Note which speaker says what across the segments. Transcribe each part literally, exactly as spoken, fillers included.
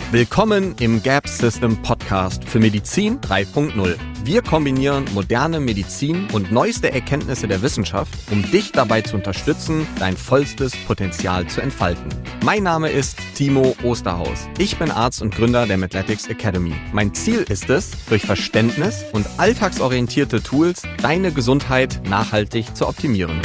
Speaker 1: Willkommen im Gap System Podcast für Medizin drei Punkt null. Wir kombinieren moderne Medizin und neueste Erkenntnisse der Wissenschaft, um dich dabei zu unterstützen, dein vollstes Potenzial zu entfalten. Mein Name ist Timo Osterhaus. Ich bin Arzt und Gründer der Medletics Academy. Mein Ziel ist es, durch Verständnis und alltagsorientierte Tools deine Gesundheit nachhaltig zu optimieren.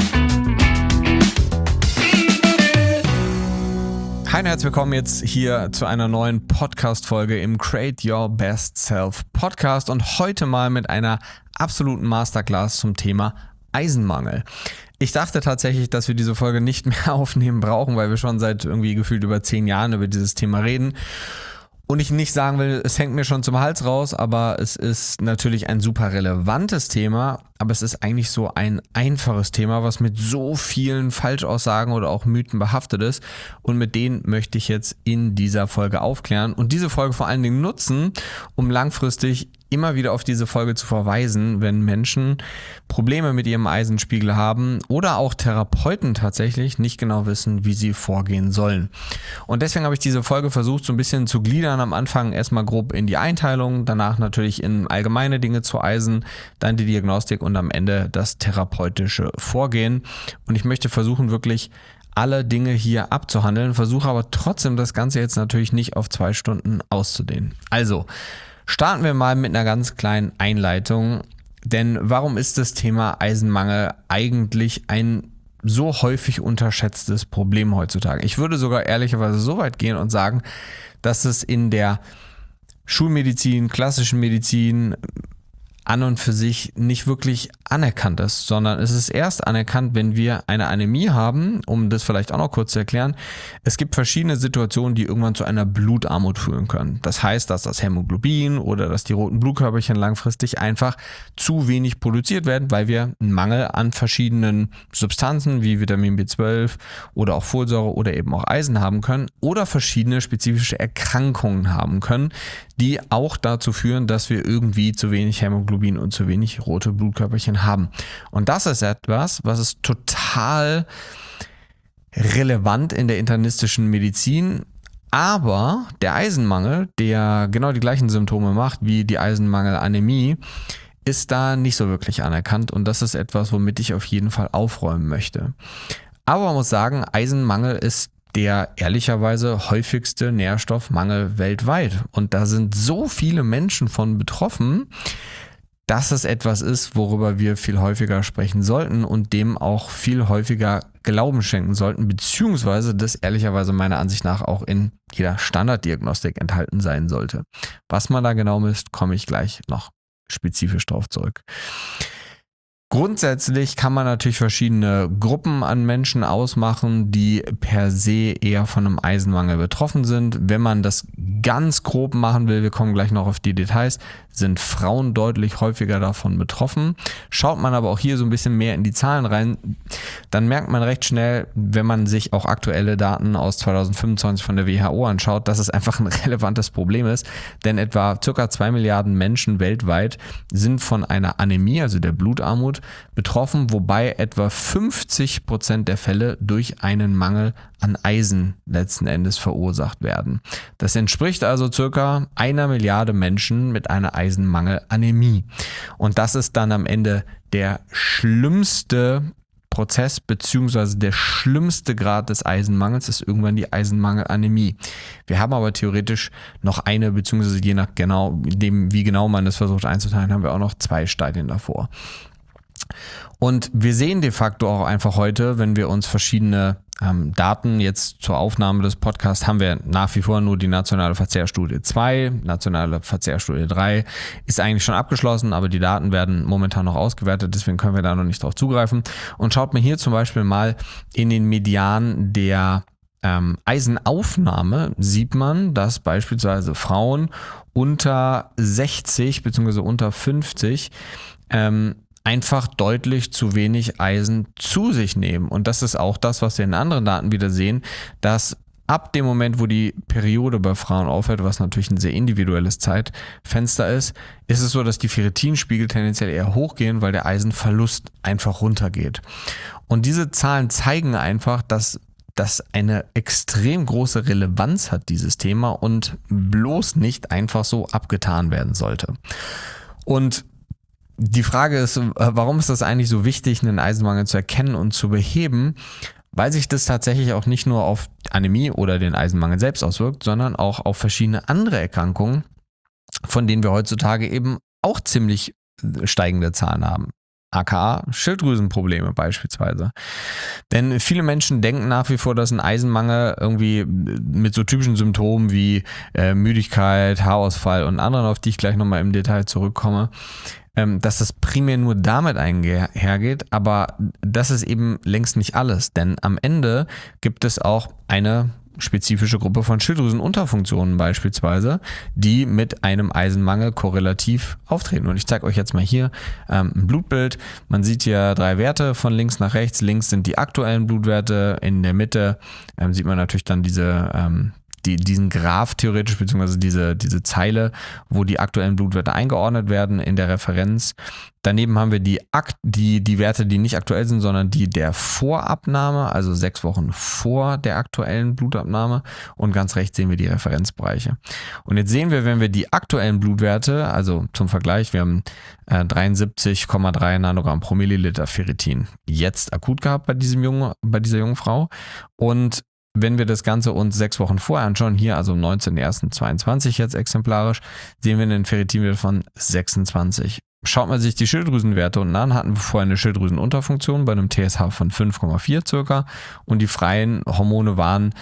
Speaker 2: Hi und herzlich willkommen jetzt hier zu einer neuen Podcast-Folge im Create Your Best Self Podcast und heute mal mit einer absoluten Masterclass zum Thema Eisenmangel. Ich dachte tatsächlich, dass wir diese Folge nicht mehr aufnehmen brauchen, weil wir schon seit irgendwie gefühlt über zehn Jahren über dieses Thema reden. Und ich nicht sagen will, es hängt mir schon zum Hals raus, aber es ist natürlich ein super relevantes Thema, aber es ist eigentlich so ein einfaches Thema, was mit so vielen Falschaussagen oder auch Mythen behaftet ist und mit denen möchte ich jetzt in dieser Folge aufklären und diese Folge vor allen Dingen nutzen, um langfristig immer wieder auf diese Folge zu verweisen, wenn Menschen Probleme mit ihrem Eisenspiegel haben oder auch Therapeuten tatsächlich nicht genau wissen, wie sie vorgehen sollen. Und deswegen habe ich diese Folge versucht, so ein bisschen zu gliedern. Am Anfang erstmal grob in die Einteilung, danach natürlich in allgemeine Dinge zu Eisen, dann die Diagnostik und am Ende das therapeutische Vorgehen. Und ich möchte versuchen, wirklich alle Dinge hier abzuhandeln, versuche aber trotzdem das Ganze jetzt natürlich nicht auf zwei Stunden auszudehnen. Also, starten wir mal mit einer ganz kleinen Einleitung, denn warum ist das Thema Eisenmangel eigentlich ein so häufig unterschätztes Problem heutzutage? Ich würde sogar ehrlicherweise so weit gehen und sagen, dass es in der Schulmedizin, klassischen Medizin an und für sich nicht wirklich anerkannt ist, sondern es ist erst anerkannt, wenn wir eine Anämie haben, um das vielleicht auch noch kurz zu erklären. Es gibt verschiedene Situationen, die irgendwann zu einer Blutarmut führen können. Das heißt, dass das Hämoglobin oder dass die roten Blutkörperchen langfristig einfach zu wenig produziert werden, weil wir einen Mangel an verschiedenen Substanzen wie Vitamin B zwölf oder auch Folsäure oder eben auch Eisen haben können oder verschiedene spezifische Erkrankungen haben können, die auch dazu führen, dass wir irgendwie zu wenig Hämoglobin und zu wenig rote Blutkörperchen haben. Und das ist etwas, was ist total relevant in der internistischen Medizin, aber der Eisenmangel, der genau die gleichen Symptome macht wie die Eisenmangelanämie, ist da nicht so wirklich anerkannt und das ist etwas, womit ich auf jeden Fall aufräumen möchte. Aber man muss sagen, Eisenmangel ist der ehrlicherweise häufigste Nährstoffmangel weltweit. Und da sind so viele Menschen von betroffen, dass es etwas ist, worüber wir viel häufiger sprechen sollten und dem auch viel häufiger Glauben schenken sollten, beziehungsweise das ehrlicherweise meiner Ansicht nach auch in jeder Standarddiagnostik enthalten sein sollte. Was man da genau misst, komme ich gleich noch spezifisch drauf zurück. Grundsätzlich kann man natürlich verschiedene Gruppen an Menschen ausmachen, die per se eher von einem Eisenmangel betroffen sind. Wenn man das ganz grob machen will, wir kommen gleich noch auf die Details, sind Frauen deutlich häufiger davon betroffen. Schaut man aber auch hier so ein bisschen mehr in die Zahlen rein, dann merkt man recht schnell, wenn man sich auch aktuelle Daten aus zwanzig fünfundzwanzig von der W H O anschaut, dass es einfach ein relevantes Problem ist, denn etwa ca. zwei Milliarden Menschen weltweit sind von einer Anämie, also der Blutarmut, betroffen, wobei etwa fünfzig Prozent der Fälle durch einen Mangel an Eisen letzten Endes verursacht werden. Das entspricht also circa einer Milliarde Menschen mit einer Eisenmangelanämie. Und das ist dann am Ende der schlimmste Prozess bzw. der schlimmste Grad des Eisenmangels ist irgendwann die Eisenmangelanämie. Wir haben aber theoretisch noch eine, beziehungsweise je nach genau, dem, wie genau man das versucht einzuteilen, haben wir auch noch zwei Stadien davor. Und wir sehen de facto auch einfach heute, wenn wir uns verschiedene ähm, Daten jetzt zur Aufnahme des Podcasts haben wir nach wie vor nur die nationale Verzehrstudie zwei, nationale Verzehrstudie drei ist eigentlich schon abgeschlossen, aber die Daten werden momentan noch ausgewertet, deswegen können wir da noch nicht drauf zugreifen. Und schaut mir hier zum Beispiel mal in den Median der ähm, Eisenaufnahme, sieht man, dass beispielsweise Frauen unter sechzig bzw. unter fünfzig ähm, einfach deutlich zu wenig Eisen zu sich nehmen. Und das ist auch das, was wir in anderen Daten wieder sehen, dass ab dem Moment, wo die Periode bei Frauen aufhört, was natürlich ein sehr individuelles Zeitfenster ist, ist es so, dass die Ferritinspiegel tendenziell eher hochgehen, weil der Eisenverlust einfach runtergeht. Und diese Zahlen zeigen einfach, dass das eine extrem große Relevanz hat, dieses Thema, und bloß nicht einfach so abgetan werden sollte. Und die Frage ist, warum ist das eigentlich so wichtig, einen Eisenmangel zu erkennen und zu beheben? Weil sich das tatsächlich auch nicht nur auf Anämie oder den Eisenmangel selbst auswirkt, sondern auch auf verschiedene andere Erkrankungen, von denen wir heutzutage eben auch ziemlich steigende Zahlen haben. aka Schilddrüsenprobleme beispielsweise. Denn viele Menschen denken nach wie vor, dass ein Eisenmangel irgendwie mit so typischen Symptomen wie äh, Müdigkeit, Haarausfall und anderen, auf die ich gleich nochmal im Detail zurückkomme, ähm, dass das primär nur damit einhergeht, aber das ist eben längst nicht alles, denn am Ende gibt es auch eine spezifische Gruppe von Schilddrüsenunterfunktionen beispielsweise, die mit einem Eisenmangel korrelativ auftreten. Und ich zeige euch jetzt mal hier ähm, ein Blutbild. Man sieht hier drei Werte von links nach rechts. Links sind die aktuellen Blutwerte. In der Mitte ähm, sieht man natürlich dann diese ähm, Die, diesen Graph theoretisch, beziehungsweise diese, diese Zeile, wo die aktuellen Blutwerte eingeordnet werden in der Referenz. Daneben haben wir die, Akt, die, die Werte, die nicht aktuell sind, sondern die der Vorabnahme, also sechs Wochen vor der aktuellen Blutabnahme. Und ganz rechts sehen wir die Referenzbereiche. Und jetzt sehen wir, wenn wir die aktuellen Blutwerte, also zum Vergleich, wir haben äh, dreiundsiebzig Komma drei Nanogramm pro Milliliter Ferritin jetzt akut gehabt bei, diesem jungen, bei dieser jungen Frau. Und wenn wir das Ganze uns sechs Wochen vorher anschauen, hier also am neunzehnten ersten zweiundzwanzig jetzt exemplarisch, sehen wir einen Ferritinwert von sechsundzwanzig. Schaut man sich die Schilddrüsenwerte unten an, hatten wir vorher eine Schilddrüsenunterfunktion bei einem T S H von fünf Komma vier circa und die freien Hormone waren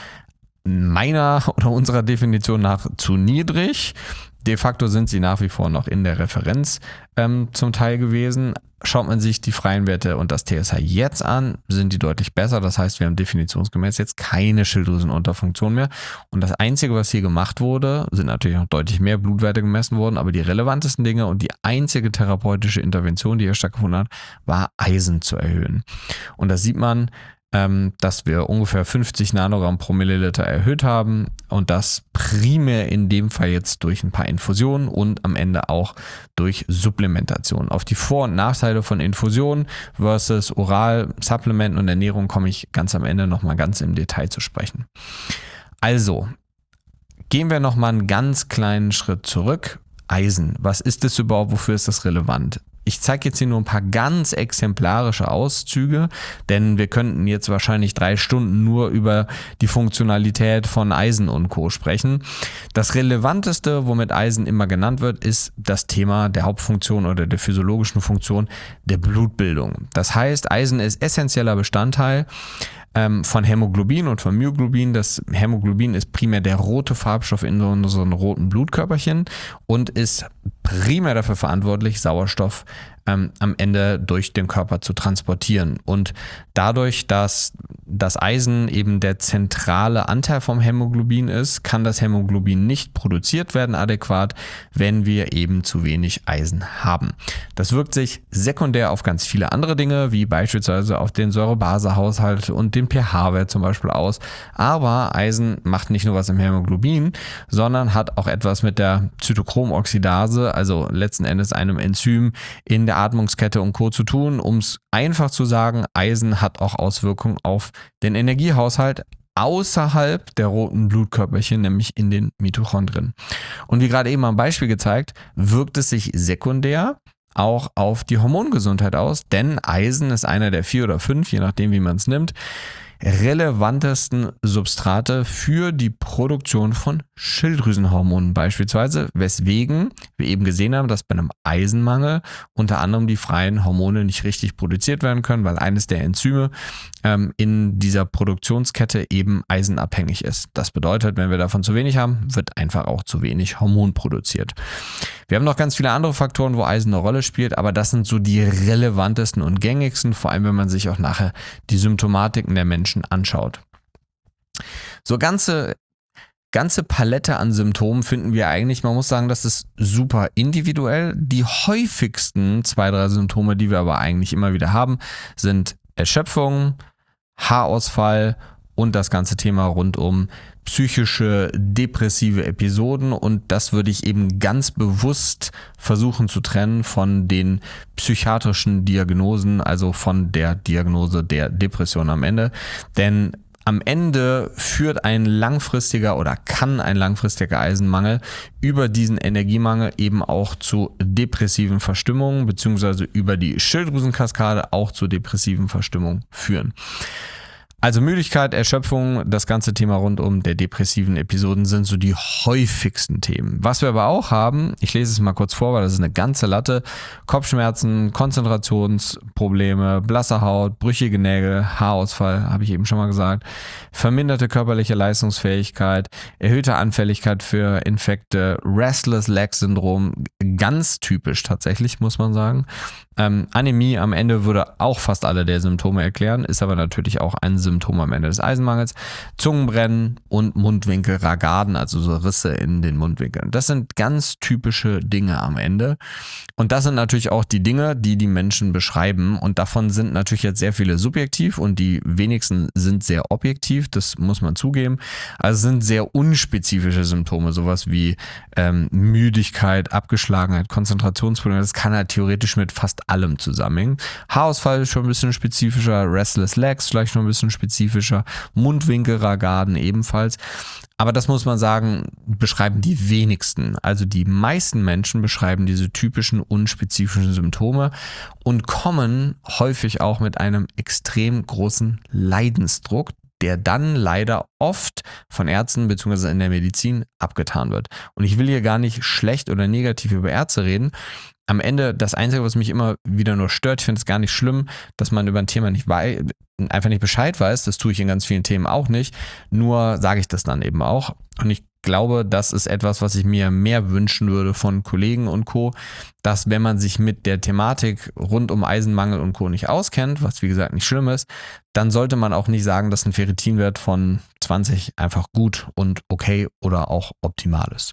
Speaker 2: meiner oder unserer Definition nach zu niedrig. De facto sind sie nach wie vor noch in der Referenz ähm, zum Teil gewesen. Schaut man sich die freien Werte und das T S H jetzt an, sind die deutlich besser. Das heißt, wir haben definitionsgemäß jetzt keine Schilddrüsenunterfunktion mehr. Und das Einzige, was hier gemacht wurde, sind natürlich noch deutlich mehr Blutwerte gemessen worden, aber die relevantesten Dinge und die einzige therapeutische Intervention, die hier stattgefunden hat, war Eisen zu erhöhen. Und das sieht man, ähm, dass wir ungefähr fünfzig Nanogramm pro Milliliter erhöht haben und das primär in dem Fall jetzt durch ein paar Infusionen und am Ende auch durch Supplementation. Auf die Vor- und Nachteile von Infusionen versus Oral, Supplementen und Ernährung komme ich ganz am Ende nochmal ganz im Detail zu sprechen. Also, gehen wir nochmal einen ganz kleinen Schritt zurück. Eisen, was ist das überhaupt, wofür ist das relevant? Ich zeige jetzt hier nur ein paar ganz exemplarische Auszüge, denn wir könnten jetzt wahrscheinlich drei Stunden nur über die Funktionalität von Eisen und Co. sprechen. Das Relevanteste, womit Eisen immer genannt wird, ist das Thema der Hauptfunktion oder der physiologischen Funktion der Blutbildung. Das heißt, Eisen ist essentieller Bestandteil ähm, von Hämoglobin und von Myoglobin. Das Hämoglobin ist primär der rote Farbstoff in unseren roten Blutkörperchen und ist primär dafür verantwortlich, Sauerstoff ähm, am Ende durch den Körper zu transportieren. Und dadurch, dass das Eisen eben der zentrale Anteil vom Hämoglobin ist, kann das Hämoglobin nicht produziert werden adäquat, wenn wir eben zu wenig Eisen haben. Das wirkt sich sekundär auf ganz viele andere Dinge, wie beispielsweise auf den Säure-Base-Haushalt und den pH-Wert zum Beispiel aus. Aber Eisen macht nicht nur was im Hämoglobin, sondern hat auch etwas mit der Zytochromoxidase, also letzten Endes einem Enzym in der Atmungskette und Co. zu tun. Um es einfach zu sagen, Eisen hat auch Auswirkungen auf den Energiehaushalt außerhalb der roten Blutkörperchen, nämlich in den Mitochondrien. Und wie gerade eben am Beispiel gezeigt, wirkt es sich sekundär auch auf die Hormongesundheit aus, denn Eisen ist einer der vier oder fünf, je nachdem wie man es nimmt, relevantesten Substrate für die Produktion von Schilddrüsenhormonen beispielsweise, weswegen wir eben gesehen haben, dass bei einem Eisenmangel unter anderem die freien Hormone nicht richtig produziert werden können, weil eines der Enzyme ähm, in dieser Produktionskette eben eisenabhängig ist. Das bedeutet, wenn wir davon zu wenig haben, wird einfach auch zu wenig Hormon produziert. Wir haben noch ganz viele andere Faktoren, wo Eisen eine Rolle spielt, aber das sind so die relevantesten und gängigsten, vor allem wenn man sich auch nachher die Symptomatiken der Menschen anschaut. So ganze, ganze Palette an Symptomen finden wir eigentlich, man muss sagen, das ist super individuell. Die häufigsten zwei, drei Symptome, die wir aber eigentlich immer wieder haben, sind Erschöpfung, Haarausfall und das ganze Thema rund um psychische, depressive Episoden, und das würde ich eben ganz bewusst versuchen zu trennen von den psychiatrischen Diagnosen, also von der Diagnose der Depression am Ende, denn am Ende führt ein langfristiger oder kann ein langfristiger Eisenmangel über diesen Energiemangel eben auch zu depressiven Verstimmungen beziehungsweise über die Schilddrüsenkaskade auch zu depressiven Verstimmungen führen. Also Müdigkeit, Erschöpfung, das ganze Thema rund um der depressiven Episoden sind so die häufigsten Themen. Was wir aber auch haben, ich lese es mal kurz vor, weil das ist eine ganze Latte: Kopfschmerzen, Konzentrationsprobleme, blasse Haut, brüchige Nägel, Haarausfall, habe ich eben schon mal gesagt, verminderte körperliche Leistungsfähigkeit, erhöhte Anfälligkeit für Infekte, Restless Leg Syndrom, ganz typisch tatsächlich, muss man sagen. Ähm, Anämie am Ende würde auch fast alle der Symptome erklären, ist aber natürlich auch ein Symptom am Ende des Eisenmangels. Zungenbrennen und Mundwinkelragaden, also so Risse in den Mundwinkeln. Das sind ganz typische Dinge am Ende. Und das sind natürlich auch die Dinge, die die Menschen beschreiben. Und davon sind natürlich jetzt sehr viele subjektiv und die wenigsten sind sehr objektiv, das muss man zugeben. Also es sind sehr unspezifische Symptome, sowas wie ähm, Müdigkeit, Abgeschlagenheit, Konzentrationsprobleme. Das kann halt theoretisch mit fast allem zusammenhängen. Haarausfall ist schon ein bisschen spezifischer, Restless Legs vielleicht schon ein bisschen spezifischer, Mundwinkelragaden ebenfalls. Aber das muss man sagen, beschreiben die wenigsten. Also die meisten Menschen beschreiben diese typischen unspezifischen Symptome und kommen häufig auch mit einem extrem großen Leidensdruck, der dann leider oft von Ärzten bzw. in der Medizin abgetan wird. Und ich will hier gar nicht schlecht oder negativ über Ärzte reden. Am Ende, das Einzige, was mich immer wieder nur stört, ich finde es gar nicht schlimm, dass man über ein Thema nicht weiß, einfach nicht Bescheid weiß. Das tue ich in ganz vielen Themen auch nicht. Nur sage ich das dann eben auch. Und ich glaube, das ist etwas, was ich mir mehr wünschen würde von Kollegen und Co., dass wenn man sich mit der Thematik rund um Eisenmangel und Co. nicht auskennt, was wie gesagt nicht schlimm ist, dann sollte man auch nicht sagen, dass ein Ferritinwert von zwanzig einfach gut und okay oder auch optimal ist.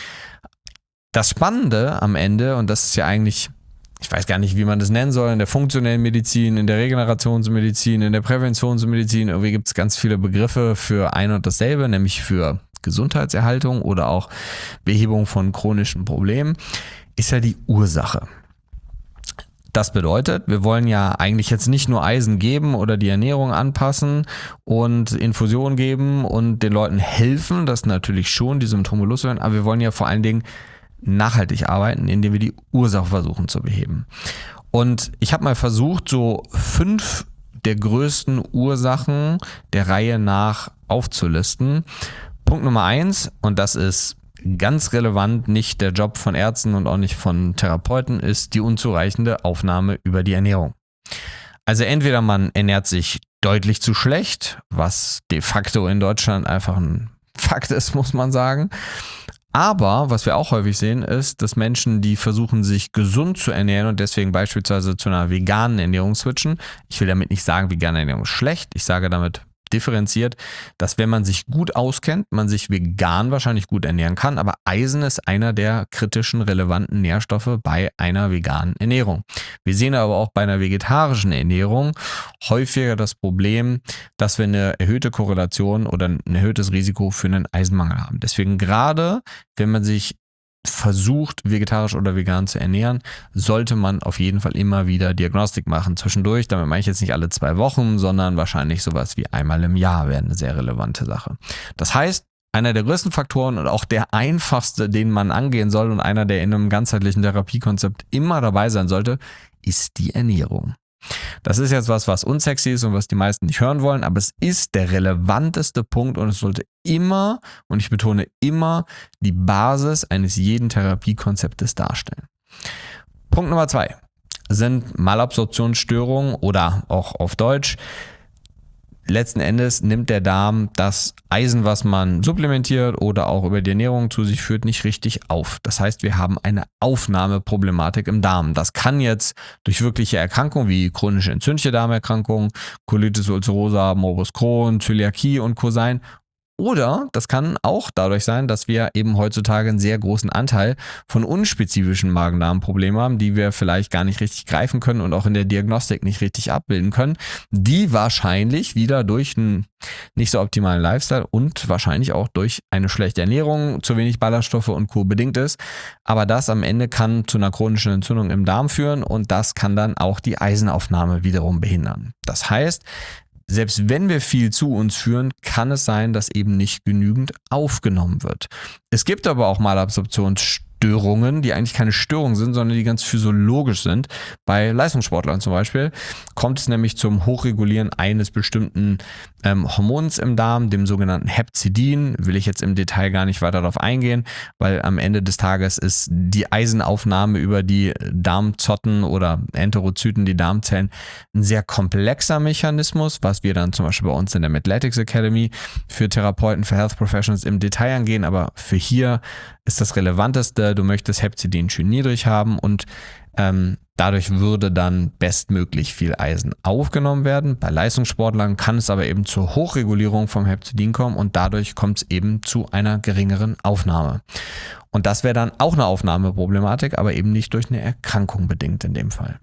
Speaker 2: Das Spannende am Ende, und das ist ja eigentlich, ich weiß gar nicht, wie man das nennen soll, in der funktionellen Medizin, in der Regenerationsmedizin, in der Präventionsmedizin, irgendwie gibt es ganz viele Begriffe für ein und dasselbe, nämlich für Gesundheitserhaltung oder auch Behebung von chronischen Problemen, ist ja die Ursache. Das bedeutet, wir wollen ja eigentlich jetzt nicht nur Eisen geben oder die Ernährung anpassen und Infusion geben und den Leuten helfen, das natürlich schon, die Symptome loswerden, aber wir wollen ja vor allen Dingen nachhaltig arbeiten, indem wir die Ursache versuchen zu beheben. Und ich habe mal versucht, so fünf der größten Ursachen der Reihe nach aufzulisten. Punkt Nummer eins, und das ist ganz relevant, nicht der Job von Ärzten und auch nicht von Therapeuten, ist die unzureichende Aufnahme über die Ernährung. Also entweder man ernährt sich deutlich zu schlecht, was de facto in Deutschland einfach ein Fakt ist, muss man sagen. Aber was wir auch häufig sehen, ist, dass Menschen, die versuchen, sich gesund zu ernähren und deswegen beispielsweise zu einer veganen Ernährung switchen, ich will damit nicht sagen, vegane Ernährung ist schlecht, ich sage damit differenziert, dass wenn man sich gut auskennt, man sich vegan wahrscheinlich gut ernähren kann, aber Eisen ist einer der kritischen, relevanten Nährstoffe bei einer veganen Ernährung. Wir sehen aber auch bei einer vegetarischen Ernährung häufiger das Problem, dass wir eine erhöhte Korrelation oder ein erhöhtes Risiko für einen Eisenmangel haben. Deswegen gerade, wenn man sich versucht, vegetarisch oder vegan zu ernähren, sollte man auf jeden Fall immer wieder Diagnostik machen zwischendurch. Damit meine ich jetzt nicht alle zwei Wochen, sondern wahrscheinlich sowas wie einmal im Jahr wäre eine sehr relevante Sache. Das heißt, einer der größten Faktoren und auch der einfachste, den man angehen soll und einer, der in einem ganzheitlichen Therapiekonzept immer dabei sein sollte, ist die Ernährung. Das ist jetzt was, was unsexy ist und was die meisten nicht hören wollen, aber es ist der relevanteste Punkt und es sollte immer, und ich betone immer, die Basis eines jeden Therapiekonzeptes darstellen. Punkt Nummer zwei sind Malabsorptionsstörungen oder auch auf Deutsch, letzten Endes nimmt der Darm das Eisen, was man supplementiert oder auch über die Ernährung zu sich führt, nicht richtig auf. Das heißt, wir haben eine Aufnahmeproblematik im Darm. Das kann jetzt durch wirkliche Erkrankungen wie chronische entzündliche Darmerkrankungen, Colitis ulcerosa, Morbus Crohn, Zöliakie und Co. sein. Oder das kann auch dadurch sein, dass wir eben heutzutage einen sehr großen Anteil von unspezifischen Magen-Darm-Problemen haben, die wir vielleicht gar nicht richtig greifen können und auch in der Diagnostik nicht richtig abbilden können, die wahrscheinlich wieder durch einen nicht so optimalen Lifestyle und wahrscheinlich auch durch eine schlechte Ernährung, zu wenig Ballaststoffe und Co. bedingt ist. Aber das am Ende kann zu einer chronischen Entzündung im Darm führen und das kann dann auch die Eisenaufnahme wiederum behindern. Das heißt, selbst wenn wir viel zu uns führen, kann es sein, dass eben nicht genügend aufgenommen wird. Es gibt aber auch Malabsorptionsstörungen, die eigentlich keine Störungen sind, sondern die ganz physiologisch sind. Bei Leistungssportlern zum Beispiel kommt es nämlich zum Hochregulieren eines bestimmten ähm, Hormons im Darm, dem sogenannten Hepzidin. Will ich jetzt im Detail gar nicht weiter darauf eingehen, weil am Ende des Tages ist die Eisenaufnahme über die Darmzotten oder Enterozyten, die Darmzellen, ein sehr komplexer Mechanismus, was wir dann zum Beispiel bei uns in der Medletics Academy für Therapeuten, für Health Professionals im Detail angehen, aber für hier ist das Relevanteste, du möchtest Hepzidin schön niedrig haben und ähm, dadurch würde dann bestmöglich viel Eisen aufgenommen werden. Bei Leistungssportlern kann es aber eben zur Hochregulierung vom Hepzidin kommen und dadurch kommt es eben zu einer geringeren Aufnahme. Und das wäre dann auch eine Aufnahmeproblematik, aber eben nicht durch eine Erkrankung bedingt in dem Fall.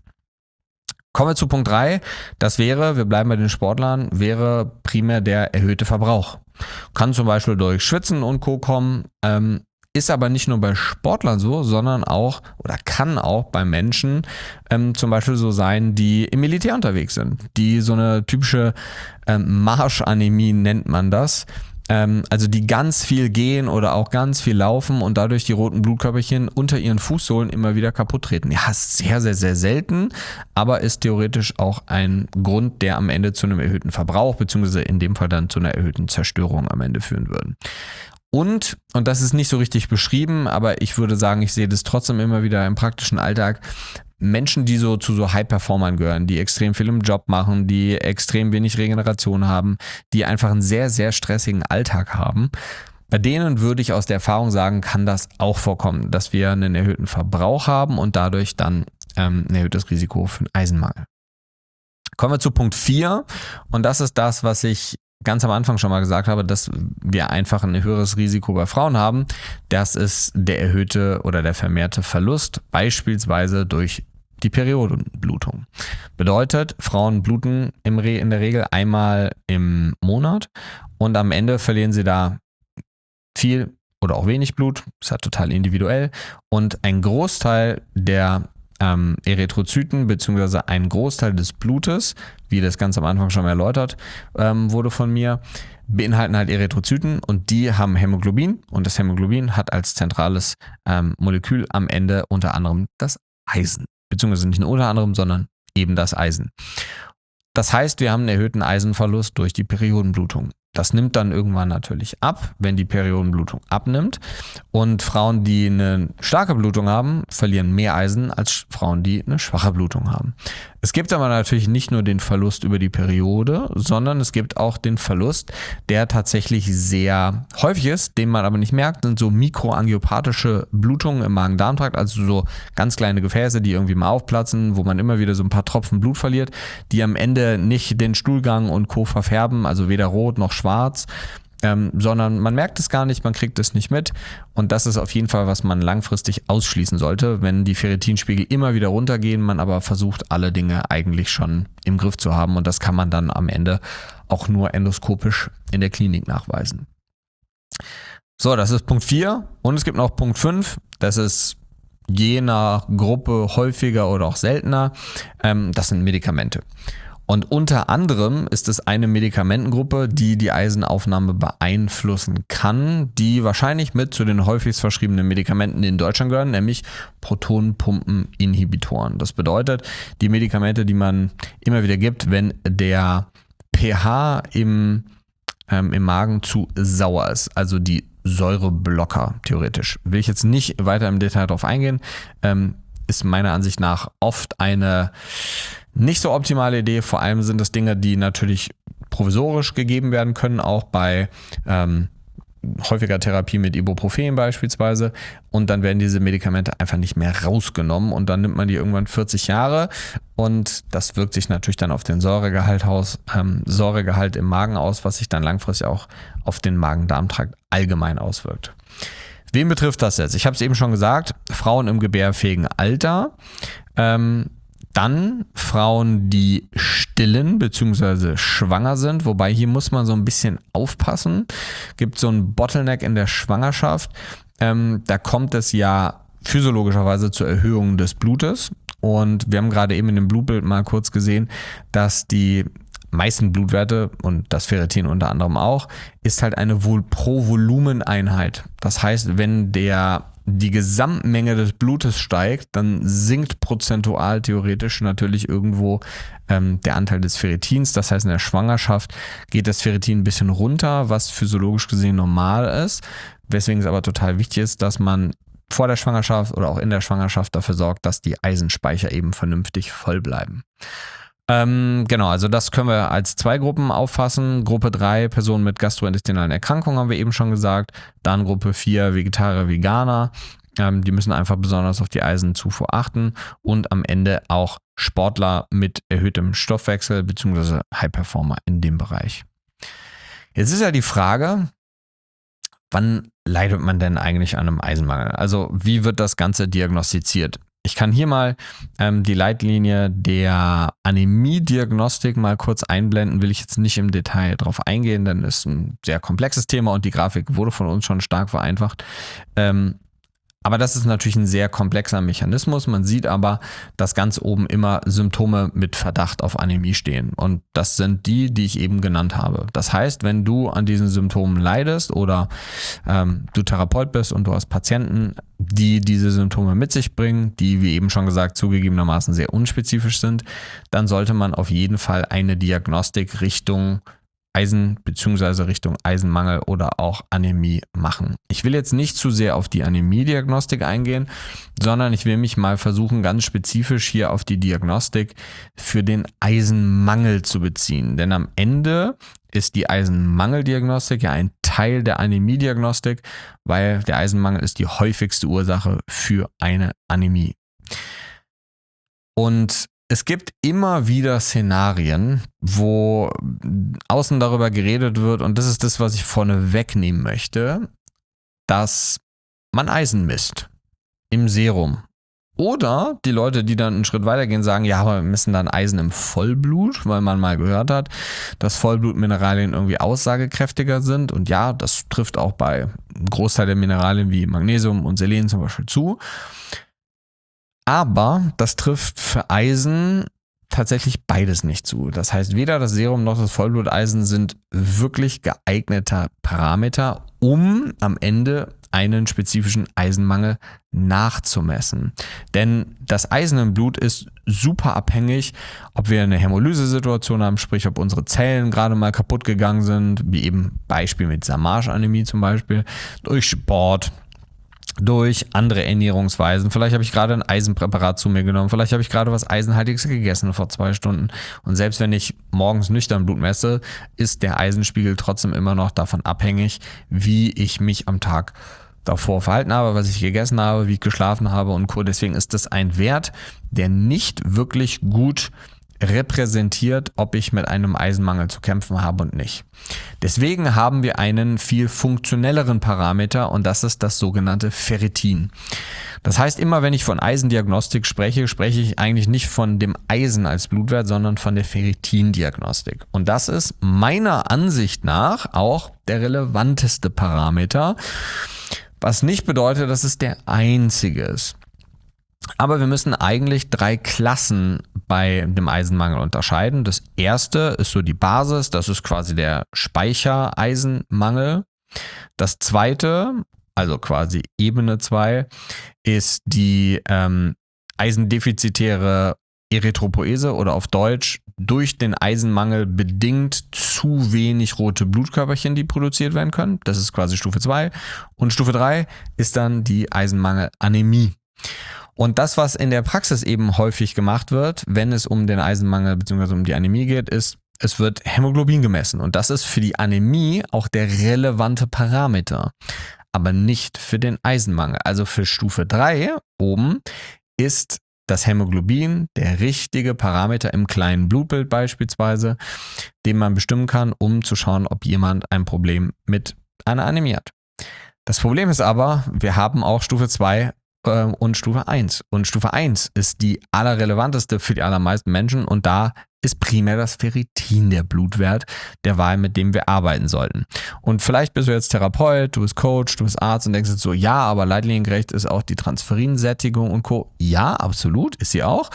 Speaker 2: Kommen wir zu Punkt drei. Das wäre, wir bleiben bei den Sportlern, wäre primär der erhöhte Verbrauch. Kann zum Beispiel durch Schwitzen und Co. kommen, ähm, ist aber nicht nur bei Sportlern so, sondern auch oder kann auch bei Menschen ähm, zum Beispiel so sein, die im Militär unterwegs sind. Die so eine typische ähm, Marschanämie nennt man das. Ähm, also die ganz viel gehen oder auch ganz viel laufen und dadurch die roten Blutkörperchen unter ihren Fußsohlen immer wieder kaputt treten. Ja, ist sehr, sehr, sehr selten, aber ist theoretisch auch ein Grund, der am Ende zu einem erhöhten Verbrauch beziehungsweise in dem Fall dann zu einer erhöhten Zerstörung am Ende führen würden. Und, und das ist nicht so richtig beschrieben, aber ich würde sagen, ich sehe das trotzdem immer wieder im praktischen Alltag, Menschen, die so zu so High-Performern gehören, die extrem viel im Job machen, die extrem wenig Regeneration haben, die einfach einen sehr, sehr stressigen Alltag haben, bei denen würde ich aus der Erfahrung sagen, kann das auch vorkommen, dass wir einen erhöhten Verbrauch haben und dadurch dann ähm, ein erhöhtes Risiko für einen Eisenmangel. Kommen wir zu Punkt vier und das ist das, was ich ganz am Anfang schon mal gesagt habe, dass wir einfach ein höheres Risiko bei Frauen haben. Das ist der erhöhte oder der vermehrte Verlust, beispielsweise durch die Periodenblutung. Bedeutet, Frauen bluten im Re- in der Regel einmal im Monat und am Ende verlieren sie da viel oder auch wenig Blut. Das ist halt total individuell. Und ein Großteil der Ähm, Erythrozyten bzw. ein Großteil des Blutes, wie das ganz am Anfang schon mal erläutert ähm, wurde von mir, beinhalten halt Erythrozyten und die haben Hämoglobin und das Hämoglobin hat als zentrales ähm, Molekül am Ende unter anderem das Eisen, beziehungsweise nicht nur unter anderem, sondern eben das Eisen. Das heißt, wir haben einen erhöhten Eisenverlust durch die Periodenblutung. Das nimmt dann irgendwann natürlich ab, wenn die Periodenblutung abnimmt. Und Frauen, die eine starke Blutung haben, verlieren mehr Eisen als Frauen, die eine schwache Blutung haben. Es gibt aber natürlich nicht nur den Verlust über die Periode, sondern es gibt auch den Verlust, der tatsächlich sehr häufig ist, den man aber nicht merkt, sind so mikroangiopathische Blutungen im Magen-Darm-Trakt, also so ganz kleine Gefäße, die irgendwie mal aufplatzen, wo man immer wieder so ein paar Tropfen Blut verliert, die am Ende nicht den Stuhlgang und Co. verfärben, also weder rot noch schwarz, ähm, sondern man merkt es gar nicht, man kriegt es nicht mit und das ist auf jeden Fall, was man langfristig ausschließen sollte, wenn die Ferritinspiegel immer wieder runtergehen, man aber versucht, alle Dinge eigentlich schon im Griff zu haben und das kann man dann am Ende auch nur endoskopisch in der Klinik nachweisen. So, das ist Punkt vier und es gibt noch Punkt fünf, das ist je nach Gruppe häufiger oder auch seltener, ähm, das sind Medikamente. Und unter anderem ist es eine Medikamentengruppe, die die Eisenaufnahme beeinflussen kann, die wahrscheinlich mit zu den häufigst verschriebenen Medikamenten in Deutschland gehören, nämlich Protonpumpeninhibitoren. Das bedeutet, die Medikamente, die man immer wieder gibt, wenn der pH im, ähm, im Magen zu sauer ist, also die Säureblocker theoretisch. Will ich jetzt nicht weiter im Detail darauf eingehen, ähm, ist meiner Ansicht nach oft eine nicht so optimale Idee. Vor allem sind das Dinge, die natürlich provisorisch gegeben werden können, auch bei ähm, häufiger Therapie mit Ibuprofen beispielsweise. Und dann werden diese Medikamente einfach nicht mehr rausgenommen und dann nimmt man die irgendwann vierzig Jahre und das wirkt sich natürlich dann auf den Säuregehalt aus, ähm, Säuregehalt im Magen aus, was sich dann langfristig auch auf den Magen-Darm-Trakt allgemein auswirkt. Wen betrifft das jetzt? Ich habe es eben schon gesagt, Frauen im gebärfähigen Alter, ähm, dann Frauen, die stillen bzw. schwanger sind, wobei hier muss man so ein bisschen aufpassen. Gibt so einen Bottleneck in der Schwangerschaft. Ähm, da kommt es ja physiologischerweise zur Erhöhung des Blutes und wir haben gerade eben in dem Blutbild mal kurz gesehen, dass die meisten Blutwerte und das Ferritin unter anderem auch, ist halt eine Vol- pro Volumeneinheit. Das heißt, wenn der die Gesamtmenge des Blutes steigt, dann sinkt prozentual theoretisch natürlich irgendwo ähm, der Anteil des Ferritins. Das heißt, in der Schwangerschaft geht das Ferritin ein bisschen runter, was physiologisch gesehen normal ist. Weswegen es aber total wichtig ist, dass man vor der Schwangerschaft oder auch in der Schwangerschaft dafür sorgt, dass die Eisenspeicher eben vernünftig voll bleiben. Ähm, genau, also das können wir als zwei Gruppen auffassen. Gruppe drei, Personen mit gastrointestinalen Erkrankungen, haben wir eben schon gesagt. Dann Gruppe vier, Vegetarier, Veganer. Ähm, die müssen einfach besonders auf die Eisenzufuhr achten. Und am Ende auch Sportler mit erhöhtem Stoffwechsel bzw. High Performer in dem Bereich. Jetzt ist ja die Frage, wann leidet man denn eigentlich an einem Eisenmangel? Also wie wird das Ganze diagnostiziert? Ich kann hier mal ähm, die Leitlinie der Anämie-Diagnostik mal kurz einblenden, will ich jetzt nicht im Detail drauf eingehen, denn es ist ein sehr komplexes Thema und die Grafik wurde von uns schon stark vereinfacht. Ähm, aber das ist natürlich ein sehr komplexer Mechanismus. Man sieht aber, dass ganz oben immer Symptome mit Verdacht auf Anämie stehen. Und das sind die, die ich eben genannt habe. Das heißt, wenn du an diesen Symptomen leidest oder ähm, du Therapeut bist und du hast Patienten, die diese Symptome mit sich bringen, die, wie eben schon gesagt, zugegebenermaßen sehr unspezifisch sind, dann sollte man auf jeden Fall eine Diagnostik Richtung Eisen bzw. Richtung Eisenmangel oder auch Anämie machen. Ich will jetzt nicht zu sehr auf die Anämie-Diagnostik eingehen, sondern ich will mich mal versuchen, ganz spezifisch hier auf die Diagnostik für den Eisenmangel zu beziehen. Denn am Ende ist die Eisenmangeldiagnostik ja ein Teil der Anämie-Diagnostik, weil der Eisenmangel ist die häufigste Ursache für eine Anämie. Und es gibt immer wieder Szenarien, wo außen darüber geredet wird, und das ist das, was ich vorne wegnehmen möchte, dass man Eisen misst im Serum. Oder die Leute, die dann einen Schritt weitergehen, sagen, ja, aber wir messen dann Eisen im Vollblut, weil man mal gehört hat, dass Vollblutmineralien irgendwie aussagekräftiger sind. Und ja, das trifft auch bei einem Großteil der Mineralien wie Magnesium und Selen zum Beispiel zu. Aber das trifft für Eisen tatsächlich beides nicht zu. Das heißt, weder das Serum noch das Vollbluteisen sind wirklich geeigneter Parameter, um am Ende einen spezifischen Eisenmangel nachzumessen. Denn das Eisen im Blut ist super abhängig, ob wir eine Hämolysesituation haben, sprich ob unsere Zellen gerade mal kaputt gegangen sind, wie eben Beispiel mit Samage-Anämie zum Beispiel, durch Sport, durch andere Ernährungsweisen. Vielleicht habe ich gerade ein Eisenpräparat zu mir genommen. Vielleicht habe ich gerade was Eisenhaltiges gegessen vor zwei Stunden. Und selbst wenn ich morgens nüchtern Blut messe, ist der Eisenspiegel trotzdem immer noch davon abhängig, wie ich mich am Tag davor verhalten habe, was ich gegessen habe, wie ich geschlafen habe und Co. Deswegen ist das ein Wert, der nicht wirklich gut repräsentiert, ob ich mit einem Eisenmangel zu kämpfen habe und nicht. Deswegen haben wir einen viel funktionelleren Parameter und das ist das sogenannte Ferritin. Das heißt, immer wenn ich von Eisendiagnostik spreche, spreche ich eigentlich nicht von dem Eisen als Blutwert, sondern von der Ferritindiagnostik. Und das ist meiner Ansicht nach auch der relevanteste Parameter, was nicht bedeutet, dass es der einzige ist. Aber wir müssen eigentlich drei Klassen bei dem Eisenmangel unterscheiden. Das erste ist so die Basis, das ist quasi der Speichereisenmangel. Das zweite, also quasi Ebene zwei, ist die ähm, eisendefizitäre Erythropoese oder auf Deutsch durch den Eisenmangel bedingt zu wenig rote Blutkörperchen, die produziert werden können. Das ist quasi Stufe zwei. Und Stufe drei ist dann die Eisenmangelanämie. Und das, was in der Praxis eben häufig gemacht wird, wenn es um den Eisenmangel bzw. um die Anämie geht, ist, es wird Hämoglobin gemessen. Und das ist für die Anämie auch der relevante Parameter, aber nicht für den Eisenmangel. Also für Stufe drei oben ist das Hämoglobin der richtige Parameter im kleinen Blutbild beispielsweise, den man bestimmen kann, um zu schauen, ob jemand ein Problem mit einer Anämie hat. Das Problem ist aber, wir haben auch Stufe zwei und Stufe eins. Und Stufe eins ist die allerrelevanteste für die allermeisten Menschen und da ist primär das Ferritin der Blutwert der Wahl, mit dem wir arbeiten sollten. Und vielleicht bist du jetzt Therapeut, du bist Coach, du bist Arzt und denkst jetzt so, ja, aber leitliniengerecht ist auch die Transferinsättigung und Co. Ja, absolut, ist sie auch.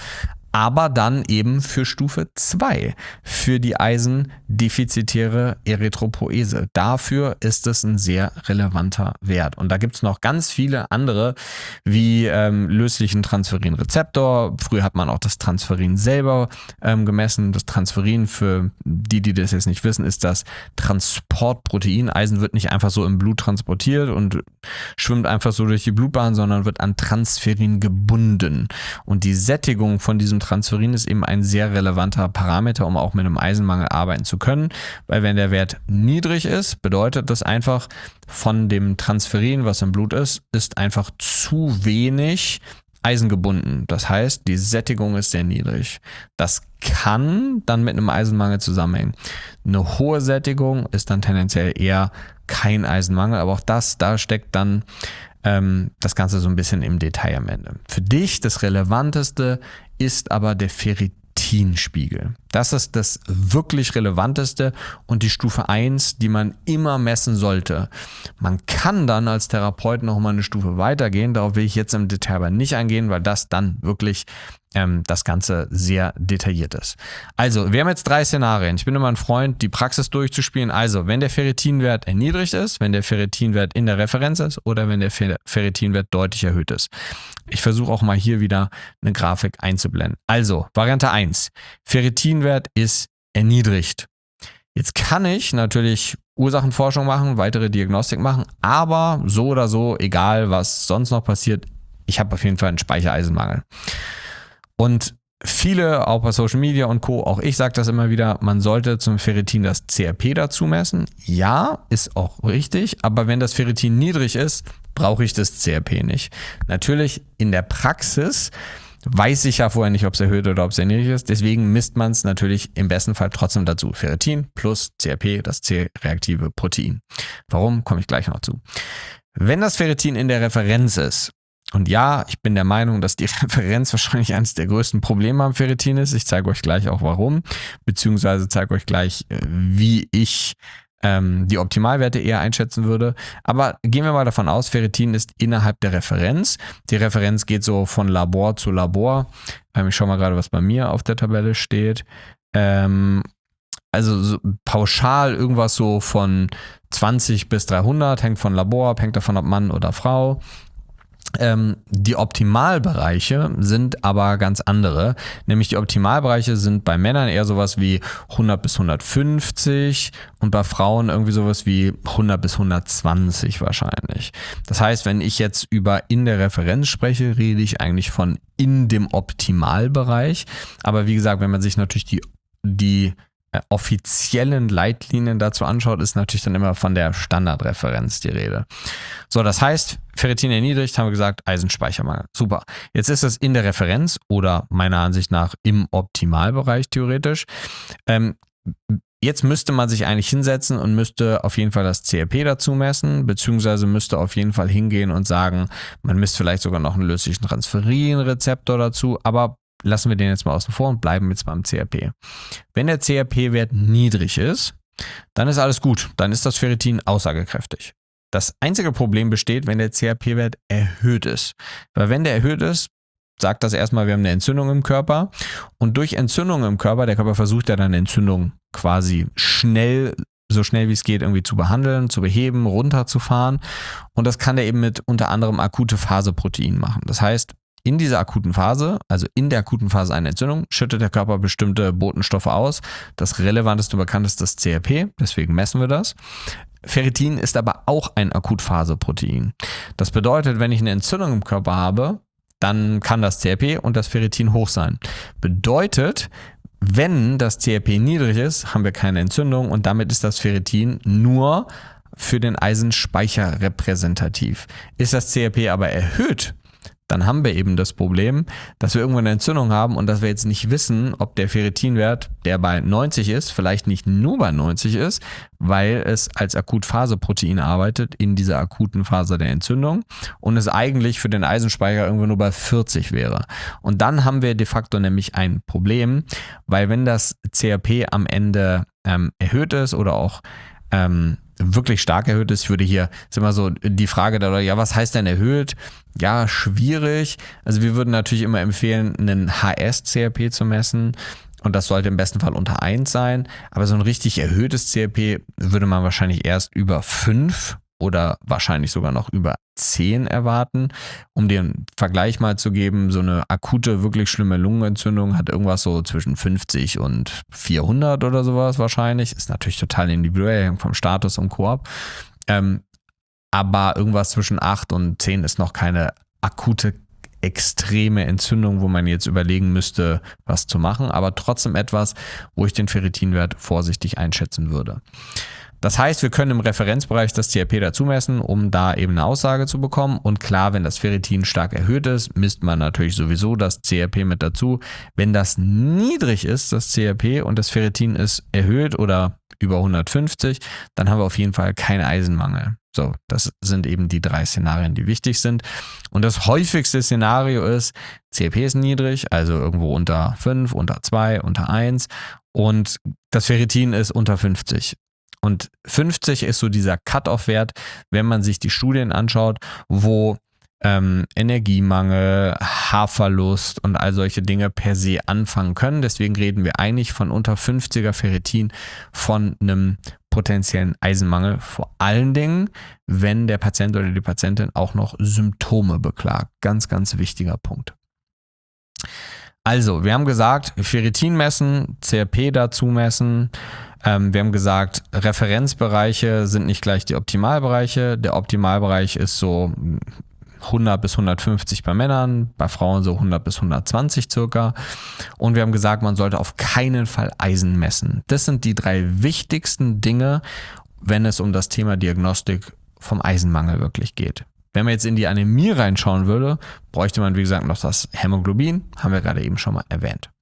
Speaker 2: aber dann eben für Stufe zwei, für die eisendefizitäre Erythropoese. Dafür ist es ein sehr relevanter Wert. Und da gibt es noch ganz viele andere, wie ähm, löslichen Transferinrezeptor. Früher hat man auch das Transferin selber ähm, gemessen. Das Transferin, für die, die das jetzt nicht wissen, ist das Transportprotein. Eisen wird nicht einfach so im Blut transportiert und schwimmt einfach so durch die Blutbahn, sondern wird an Transferin gebunden. Und die Sättigung von diesem Transferin ist eben ein sehr relevanter Parameter, um auch mit einem Eisenmangel arbeiten zu können, weil wenn der Wert niedrig ist, bedeutet das einfach, von dem Transferin, was im Blut ist, ist einfach zu wenig Eisen gebunden. Das heißt, die Sättigung ist sehr niedrig. Das kann dann mit einem Eisenmangel zusammenhängen. Eine hohe Sättigung ist dann tendenziell eher kein Eisenmangel, aber auch das, da steckt dann ähm, das Ganze so ein bisschen im Detail am Ende. Für dich das Relevanteste ist aber der Ferritinspiegel. Das ist das wirklich Relevanteste und die Stufe eins, die man immer messen sollte. Man kann dann als Therapeut noch mal eine Stufe weitergehen, darauf will ich jetzt im Detail aber nicht eingehen, weil das dann wirklich ähm, das Ganze sehr detailliert ist. Also, wir haben jetzt drei Szenarien. Ich bin immer ein Freund, die Praxis durchzuspielen. Also, wenn der Ferritinwert erniedrigt ist, wenn der Ferritinwert in der Referenz ist oder wenn der Fer- Ferritinwert deutlich erhöht ist. Ich versuche auch mal hier wieder eine Grafik einzublenden. Also, Variante eins. Ferritinwert ist erniedrigt. Jetzt kann ich natürlich Ursachenforschung machen, weitere Diagnostik machen, aber so oder so, egal was sonst noch passiert, ich habe auf jeden Fall einen Speichereisenmangel. Und viele, auch bei Social Media und Co., auch ich sage das immer wieder, man sollte zum Ferritin das C R P dazu messen. Ja, ist auch richtig, aber wenn das Ferritin niedrig ist, brauche ich das C R P nicht. Natürlich in der Praxis weiß ich ja vorher nicht, ob es erhöht oder ob es niedrig ist. Deswegen misst man es natürlich im besten Fall trotzdem dazu. Ferritin plus C R P, das C-reaktive Protein. Warum, komme ich gleich noch zu. Wenn das Ferritin in der Referenz ist, und ja, ich bin der Meinung, dass die Referenz wahrscheinlich eines der größten Probleme am Ferritin ist. Ich zeige euch gleich auch warum, beziehungsweise zeige euch gleich, wie ich ähm, die Optimalwerte eher einschätzen würde. Aber gehen wir mal davon aus, Ferritin ist innerhalb der Referenz. Die Referenz geht so von Labor zu Labor. Ähm, ich schaue mal gerade, was bei mir auf der Tabelle steht. Ähm, also so pauschal irgendwas so von zwanzig bis dreihundert, hängt von Labor ab, hängt davon ob Mann oder Frau. Ähm, die Optimalbereiche sind aber ganz andere, nämlich die Optimalbereiche sind bei Männern eher sowas wie hundert bis hundertfünfzig und bei Frauen irgendwie sowas wie hundert bis hundertzwanzig wahrscheinlich. Das heißt, wenn ich jetzt über in der Referenz spreche, rede ich eigentlich von in dem Optimalbereich, aber wie gesagt, wenn man sich natürlich die, die offiziellen Leitlinien dazu anschaut, ist natürlich dann immer von der Standardreferenz die Rede. So, das heißt, Ferritin erniedrigt, haben wir gesagt, Eisenspeichermangel. Super. Jetzt ist es in der Referenz oder meiner Ansicht nach im Optimalbereich theoretisch. Ähm, jetzt müsste man sich eigentlich hinsetzen und müsste auf jeden Fall das C R P dazu messen, beziehungsweise müsste auf jeden Fall hingehen und sagen, man misst vielleicht sogar noch einen löslichen Transferinrezeptor dazu, aber lassen wir den jetzt mal außen vor und bleiben jetzt beim C R P. Wenn der C R P-Wert niedrig ist, dann ist alles gut. Dann ist das Ferritin aussagekräftig. Das einzige Problem besteht, wenn der C R P-Wert erhöht ist. Weil wenn der erhöht ist, sagt das erstmal, wir haben eine Entzündung im Körper. Und durch Entzündung im Körper, der Körper versucht ja dann Entzündung quasi schnell, so schnell wie es geht, irgendwie zu behandeln, zu beheben, runterzufahren. Und das kann er eben mit unter anderem akute Phase-Protein machen. Das heißt, in dieser akuten Phase, also in der akuten Phase einer Entzündung, schüttet der Körper bestimmte Botenstoffe aus. Das relevanteste und bekannteste ist das C R P, deswegen messen wir das. Ferritin ist aber auch ein Akutphase-Protein. Das bedeutet, wenn ich eine Entzündung im Körper habe, dann kann das C R P und das Ferritin hoch sein. Bedeutet, wenn das C R P niedrig ist, haben wir keine Entzündung und damit ist das Ferritin nur für den Eisenspeicher repräsentativ. Ist das C R P aber erhöht, dann haben wir eben das Problem, dass wir irgendwann eine Entzündung haben und dass wir jetzt nicht wissen, ob der Ferritinwert, der bei neunzig ist, vielleicht nicht nur bei neunzig ist, weil es als Akutphase-Protein arbeitet in dieser akuten Phase der Entzündung und es eigentlich für den Eisenspeicher irgendwo nur bei vierzig wäre. Und dann haben wir de facto nämlich ein Problem, weil wenn das C R P am Ende ähm, erhöht ist oder auch ähm, wirklich stark erhöht ist. Ich würde hier, ist immer so die Frage da, ja, was heißt denn erhöht? Ja, schwierig. Also wir würden natürlich immer empfehlen, einen H S-C R P zu messen. Und das sollte im besten Fall unter eins sein. Aber so ein richtig erhöhtes C R P würde man wahrscheinlich erst über fünf oder wahrscheinlich sogar noch über zehn erwarten. Um den Vergleich mal zu geben, so eine akute, wirklich schlimme Lungenentzündung hat irgendwas so zwischen fünfzig und vierhundert oder sowas wahrscheinlich. Ist natürlich total individuell vom Status und Koop. Ähm, aber irgendwas zwischen acht und zehn ist noch keine akute extreme Entzündung, wo man jetzt überlegen müsste, was zu machen, aber trotzdem etwas, wo ich den Ferritinwert vorsichtig einschätzen würde. Das heißt, wir können im Referenzbereich das C R P dazu messen, um da eben eine Aussage zu bekommen. Und klar, wenn das Ferritin stark erhöht ist, misst man natürlich sowieso das C R P mit dazu. Wenn das niedrig ist, das C R P, und das Ferritin ist erhöht oder über hundertfünfzig, dann haben wir auf jeden Fall keinen Eisenmangel. So, das sind eben die drei Szenarien, die wichtig sind. Und das häufigste Szenario ist, C R P ist niedrig, also irgendwo unter fünf, unter zwei, unter eins, und das Ferritin ist unter fünfzig. Und fünfzig ist so dieser Cut-off-Wert, wenn man sich die Studien anschaut, wo ähm, Energiemangel, Haarverlust und all solche Dinge per se anfangen können. Deswegen reden wir eigentlich von unter fünfziger Ferritin von einem potenziellen Eisenmangel. Vor allen Dingen, wenn der Patient oder die Patientin auch noch Symptome beklagt. Ganz, ganz wichtiger Punkt. Also, wir haben gesagt, Ferritin messen, C R P dazu messen. Ähm, wir haben gesagt, Referenzbereiche sind nicht gleich die Optimalbereiche. Der Optimalbereich ist so hundert bis hundertfünfzig bei Männern, bei Frauen so hundert bis hundertzwanzig circa. Und wir haben gesagt, man sollte auf keinen Fall Eisen messen. Das sind die drei wichtigsten Dinge, wenn es um das Thema Diagnostik vom Eisenmangel wirklich geht. Wenn man jetzt in die Anämie reinschauen würde, bräuchte man, wie gesagt, noch das Hämoglobin, haben wir gerade eben schon mal erwähnt.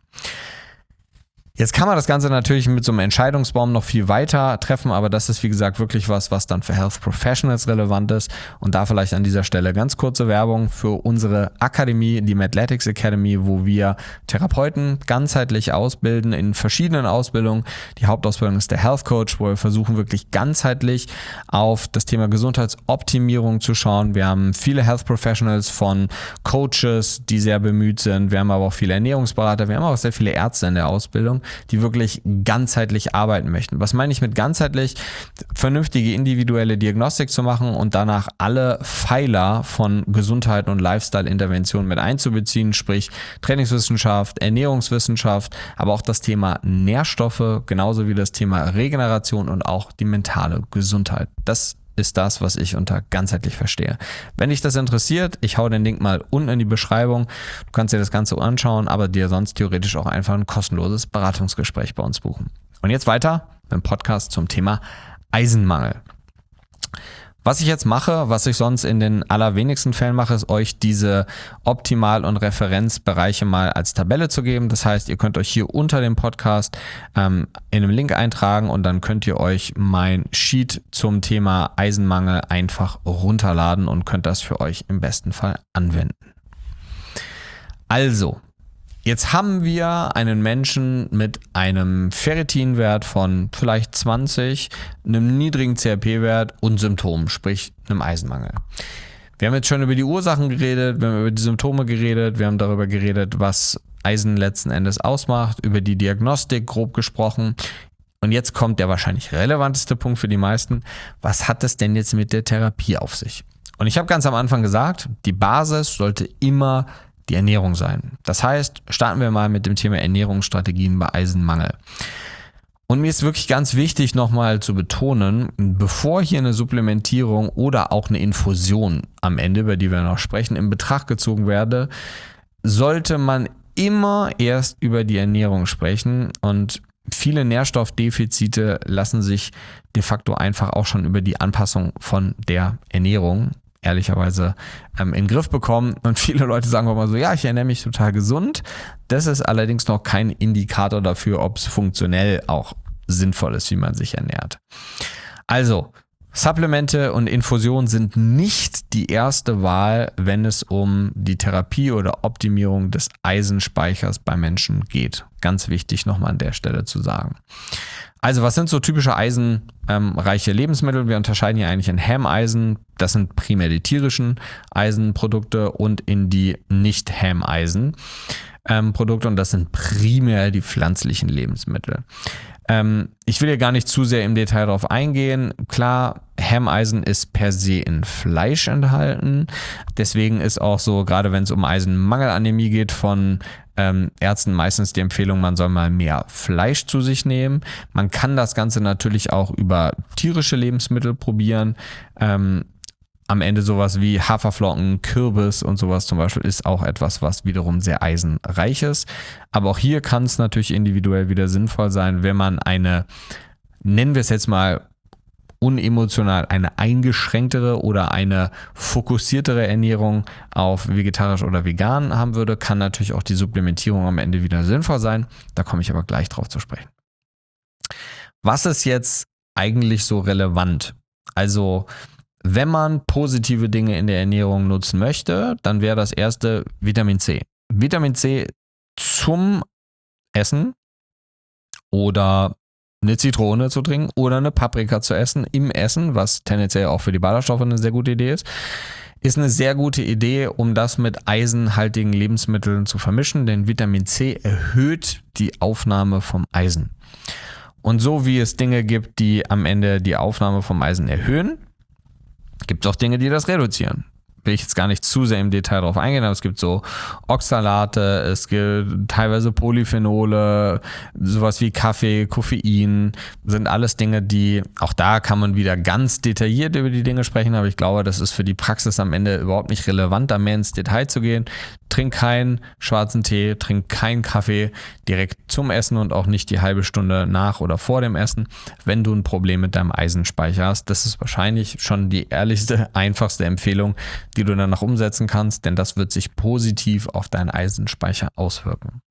Speaker 2: Jetzt kann man das Ganze natürlich mit so einem Entscheidungsbaum noch viel weiter treffen, aber das ist, wie gesagt, wirklich was, was dann für Health Professionals relevant ist. Und da vielleicht an dieser Stelle ganz kurze Werbung für unsere Akademie, die Medletics Academy, wo wir Therapeuten ganzheitlich ausbilden in verschiedenen Ausbildungen. Die Hauptausbildung ist der Health Coach, wo wir versuchen, wirklich ganzheitlich auf das Thema Gesundheitsoptimierung zu schauen. Wir haben viele Health Professionals von Coaches, die sehr bemüht sind. Wir haben aber auch viele Ernährungsberater. Wir haben auch sehr viele Ärzte in der Ausbildung, die wirklich ganzheitlich arbeiten möchten. Was meine ich mit ganzheitlich? Vernünftige individuelle Diagnostik zu machen und danach alle Pfeiler von Gesundheit und Lifestyle-Intervention mit einzubeziehen, sprich Trainingswissenschaft, Ernährungswissenschaft, aber auch das Thema Nährstoffe, genauso wie das Thema Regeneration und auch die mentale Gesundheit. Das ist das, was ich unter ganzheitlich verstehe. Wenn dich das interessiert, ich hau den Link mal unten in die Beschreibung. Du kannst dir das Ganze anschauen, aber dir sonst theoretisch auch einfach ein kostenloses Beratungsgespräch bei uns buchen. Und jetzt weiter mit dem Podcast zum Thema Eisenmangel. Was ich jetzt mache, was ich sonst in den allerwenigsten Fällen mache, ist euch diese Optimal- und Referenzbereiche mal als Tabelle zu geben. Das heißt, ihr könnt euch hier unter dem Podcast ähm, in einem Link eintragen und dann könnt ihr euch mein Sheet zum Thema Eisenmangel einfach runterladen und könnt das für euch im besten Fall anwenden. Also, jetzt haben wir einen Menschen mit einem Ferritinwert von vielleicht zwanzig, einem niedrigen C R P-Wert und Symptomen, sprich einem Eisenmangel. Wir haben jetzt schon über die Ursachen geredet, wir haben über die Symptome geredet, wir haben darüber geredet, was Eisen letzten Endes ausmacht, über die Diagnostik grob gesprochen. Und jetzt kommt der wahrscheinlich relevanteste Punkt für die meisten. Was hat es denn jetzt mit der Therapie auf sich? Und ich habe ganz am Anfang gesagt, die Basis sollte immer die Ernährung sein. Das heißt, starten wir mal mit dem Thema Ernährungsstrategien bei Eisenmangel. Und mir ist wirklich ganz wichtig nochmal zu betonen, bevor hier eine Supplementierung oder auch eine Infusion am Ende, über die wir noch sprechen, in Betracht gezogen werde, sollte man immer erst über die Ernährung sprechen, und viele Nährstoffdefizite lassen sich de facto einfach auch schon über die Anpassung von der Ernährung ehrlicherweise ähm, in den Griff bekommen. Und viele Leute sagen auch mal so, ja, ich ernähre mich total gesund. Das ist allerdings noch kein Indikator dafür, ob es funktionell auch sinnvoll ist, wie man sich ernährt. Also, Supplemente und Infusionen sind nicht die erste Wahl, wenn es um die Therapie oder Optimierung des Eisenspeichers bei Menschen geht. Ganz wichtig nochmal an der Stelle zu sagen. Also was sind so typische eisenreiche Lebensmittel? Wir unterscheiden hier eigentlich in Ham-Eisen, das sind primär die tierischen Eisenprodukte, und in die Nicht-Ham-Eisen-Produkte, und das sind primär die pflanzlichen Lebensmittel. Ähm, ich will hier gar nicht zu sehr im Detail darauf eingehen. Klar, Ham-Eisen ist per se in Fleisch enthalten. Deswegen ist auch so, gerade wenn es um Eisenmangelanämie geht, von ähm, Ärzten meistens die Empfehlung, man soll mal mehr Fleisch zu sich nehmen. Man kann das Ganze natürlich auch über tierische Lebensmittel probieren. Ähm, Am Ende sowas wie Haferflocken, Kürbis und sowas zum Beispiel ist auch etwas, was wiederum sehr eisenreich ist. Aber auch hier kann es natürlich individuell wieder sinnvoll sein, wenn man eine, nennen wir es jetzt mal unemotional, eine eingeschränktere oder eine fokussiertere Ernährung auf vegetarisch oder vegan haben würde, kann natürlich auch die Supplementierung am Ende wieder sinnvoll sein. Da komme ich aber gleich drauf zu sprechen. Was ist jetzt eigentlich so relevant? Also wenn man positive Dinge in der Ernährung nutzen möchte, dann wäre das erste Vitamin C. Vitamin C zum Essen oder eine Zitrone zu trinken oder eine Paprika zu essen im Essen, was tendenziell auch für die Ballaststoffe eine sehr gute Idee ist, ist eine sehr gute Idee, um das mit eisenhaltigen Lebensmitteln zu vermischen, denn Vitamin C erhöht die Aufnahme vom Eisen. Und so wie es Dinge gibt, die am Ende die Aufnahme vom Eisen erhöhen, gibt es auch Dinge, die das reduzieren. Will ich jetzt gar nicht zu sehr im Detail drauf eingehen, aber es gibt so Oxalate, es gibt teilweise Polyphenole, sowas wie Kaffee, Koffein, sind alles Dinge, die, auch da kann man wieder ganz detailliert über die Dinge sprechen, aber ich glaube, das ist für die Praxis am Ende überhaupt nicht relevant, da mehr ins Detail zu gehen. Trink keinen schwarzen Tee, trink keinen Kaffee direkt zum Essen und auch nicht die halbe Stunde nach oder vor dem Essen, wenn du ein Problem mit deinem Eisenspeicher hast. Das ist wahrscheinlich schon die ehrlichste, einfachste Empfehlung, die du danach umsetzen kannst, denn das wird sich positiv auf deinen Eisenspeicher auswirken.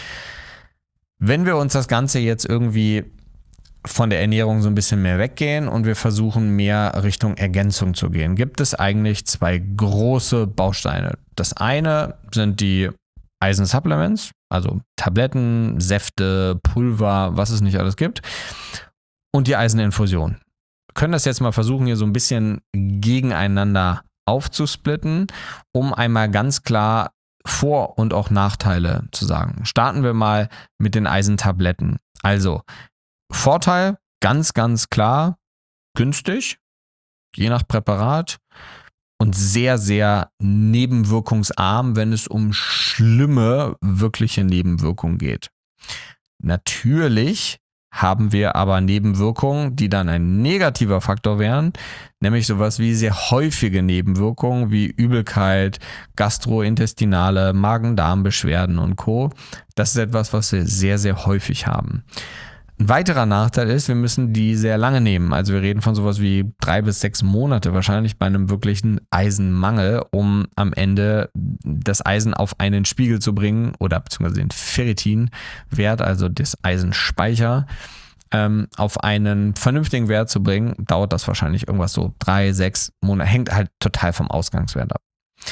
Speaker 2: Wenn wir uns das Ganze jetzt irgendwie von der Ernährung so ein bisschen mehr weggehen und wir versuchen mehr Richtung Ergänzung zu gehen, gibt es eigentlich zwei große Bausteine. Das eine sind die Eisensupplements, also Tabletten, Säfte, Pulver, was es nicht alles gibt, und die Eiseninfusion. Wir können das jetzt mal versuchen, hier so ein bisschen gegeneinander aufzusplitten, um einmal ganz klar Vor- und auch Nachteile zu sagen. Starten wir mal mit den Eisentabletten. Also Vorteil, ganz, ganz klar, günstig, je nach Präparat und sehr, sehr nebenwirkungsarm, wenn es um schlimme, wirkliche Nebenwirkungen geht. Natürlich haben wir aber Nebenwirkungen, die dann ein negativer Faktor wären, nämlich sowas wie sehr häufige Nebenwirkungen wie Übelkeit, gastrointestinale, Magen-Darm-Beschwerden und Co. Das ist etwas, was wir sehr, sehr häufig haben. Ein weiterer Nachteil ist, wir müssen die sehr lange nehmen. Also wir reden von sowas wie drei bis sechs Monate wahrscheinlich bei einem wirklichen Eisenmangel, um am Ende das Eisen auf einen Spiegel zu bringen oder beziehungsweise den Ferritinwert, also das Eisenspeicher, ähm, auf einen vernünftigen Wert zu bringen. Dauert das wahrscheinlich irgendwas so drei, sechs Monate. Hängt halt total vom Ausgangswert ab.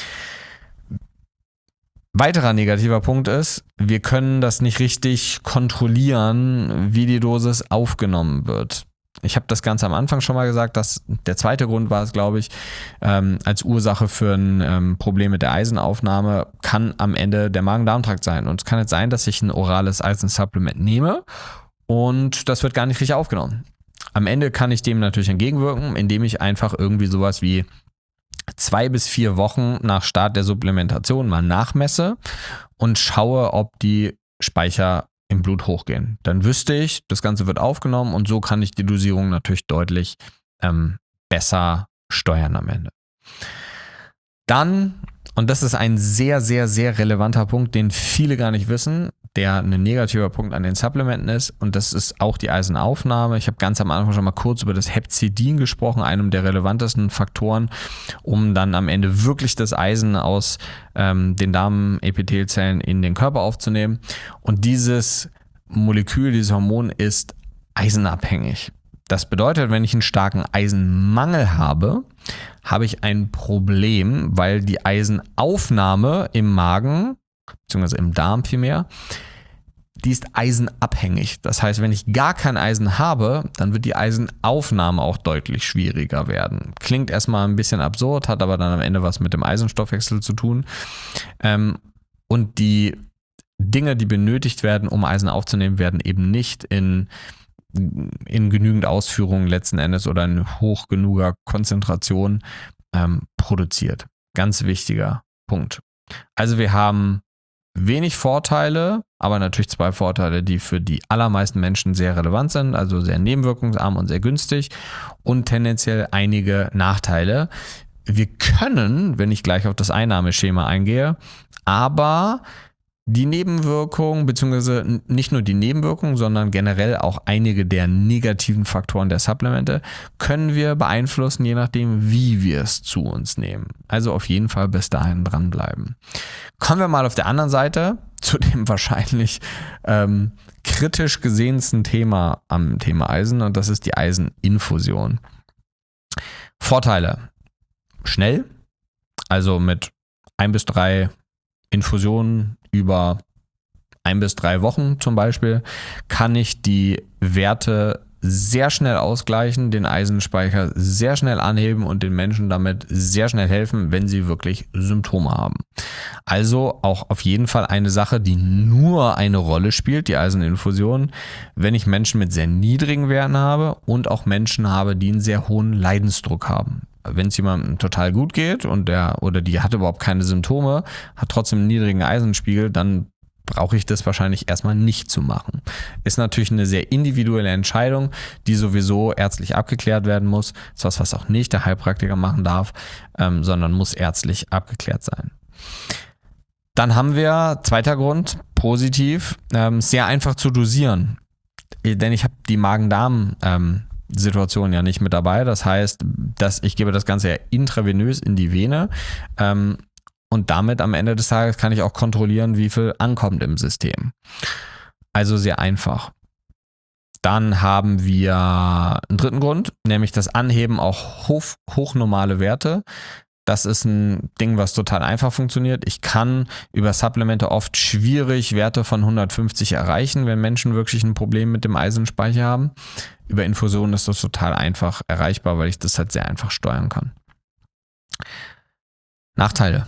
Speaker 2: Weiterer negativer Punkt ist, wir können das nicht richtig kontrollieren, wie die Dosis aufgenommen wird. Ich habe das Ganze am Anfang schon mal gesagt, dass der zweite Grund war es, glaube ich, ähm, als Ursache für ein ähm, Problem mit der Eisenaufnahme kann am Ende der Magen-Darm-Trakt sein. Und es kann jetzt sein, dass ich ein orales Eisensupplement nehme und das wird gar nicht richtig aufgenommen. Am Ende kann ich dem natürlich entgegenwirken, indem ich einfach irgendwie sowas wie zwei bis vier Wochen nach Start der Supplementation mal nachmesse und schaue, ob die Speicher im Blut hochgehen. Dann wüsste ich, das Ganze wird aufgenommen und so kann ich die Dosierung natürlich deutlich ähm, besser steuern am Ende. Dann, und das ist ein sehr, sehr, sehr relevanter Punkt, den viele gar nicht wissen, der ein negativer Punkt an den Supplementen ist, und das ist auch die Eisenaufnahme. Ich habe ganz am Anfang schon mal kurz über das Hepzidin gesprochen, einem der relevantesten Faktoren, um dann am Ende wirklich das Eisen aus ähm, den Darmepithelzellen in den Körper aufzunehmen. Und dieses Molekül, dieses Hormon ist eisenabhängig. Das bedeutet, wenn ich einen starken Eisenmangel habe, habe ich ein Problem, weil die Eisenaufnahme im Magen, beziehungsweise im Darm vielmehr, die ist eisenabhängig. Das heißt, wenn ich gar kein Eisen habe, dann wird die Eisenaufnahme auch deutlich schwieriger werden. Klingt erstmal ein bisschen absurd, hat aber dann am Ende was mit dem Eisenstoffwechsel zu tun. Ähm, und die Dinge, die benötigt werden, um Eisen aufzunehmen, werden eben nicht in, in genügend Ausführungen letzten Endes oder in hoch genuger Konzentration ähm, produziert. Ganz wichtiger Punkt. Also wir haben wenig Vorteile, aber natürlich zwei Vorteile, die für die allermeisten Menschen sehr relevant sind, also sehr nebenwirkungsarm und sehr günstig und tendenziell einige Nachteile. Wir können, wenn ich gleich auf das Einnahmeschema eingehe, aber die Nebenwirkungen, beziehungsweise nicht nur die Nebenwirkungen, sondern generell auch einige der negativen Faktoren der Supplemente können wir beeinflussen, je nachdem, wie wir es zu uns nehmen. Also auf jeden Fall bis dahin dranbleiben. Kommen wir mal auf der anderen Seite zu dem wahrscheinlich ähm, kritisch gesehensten Thema am Thema Eisen, und das ist die Eiseninfusion. Vorteile: schnell, also mit ein bis drei Infusionen über ein bis drei Wochen zum Beispiel, kann ich die Werte sehr schnell ausgleichen, den Eisenspeicher sehr schnell anheben und den Menschen damit sehr schnell helfen, wenn sie wirklich Symptome haben. Also auch auf jeden Fall eine Sache, die nur eine Rolle spielt, die Eiseninfusion, wenn ich Menschen mit sehr niedrigen Werten habe und auch Menschen habe, die einen sehr hohen Leidensdruck haben. Wenn es jemandem total gut geht und der oder die hat überhaupt keine Symptome, hat trotzdem einen niedrigen Eisenspiegel, dann brauche ich das wahrscheinlich erstmal nicht zu machen. Ist natürlich eine sehr individuelle Entscheidung, die sowieso ärztlich abgeklärt werden muss. Ist was, was auch nicht der Heilpraktiker machen darf, ähm, sondern muss ärztlich abgeklärt sein. Dann haben wir, zweiter Grund, positiv, ähm, sehr einfach zu dosieren. Denn ich habe die Magen-Darm- ähm, Situation ja nicht mit dabei. Das heißt, dass ich gebe das Ganze ja intravenös in die Vene ähm, und damit am Ende des Tages kann ich auch kontrollieren, wie viel ankommt im System. Also sehr einfach. Dann haben wir einen dritten Grund, nämlich das Anheben auch hoch, hochnormale Werte. Das ist ein Ding, was total einfach funktioniert. Ich kann über Supplemente oft schwierig Werte von hundertfünfzig erreichen, wenn Menschen wirklich ein Problem mit dem Eisenspeicher haben. Über Infusionen ist das total einfach erreichbar, weil ich das halt sehr einfach steuern kann. Nachteile: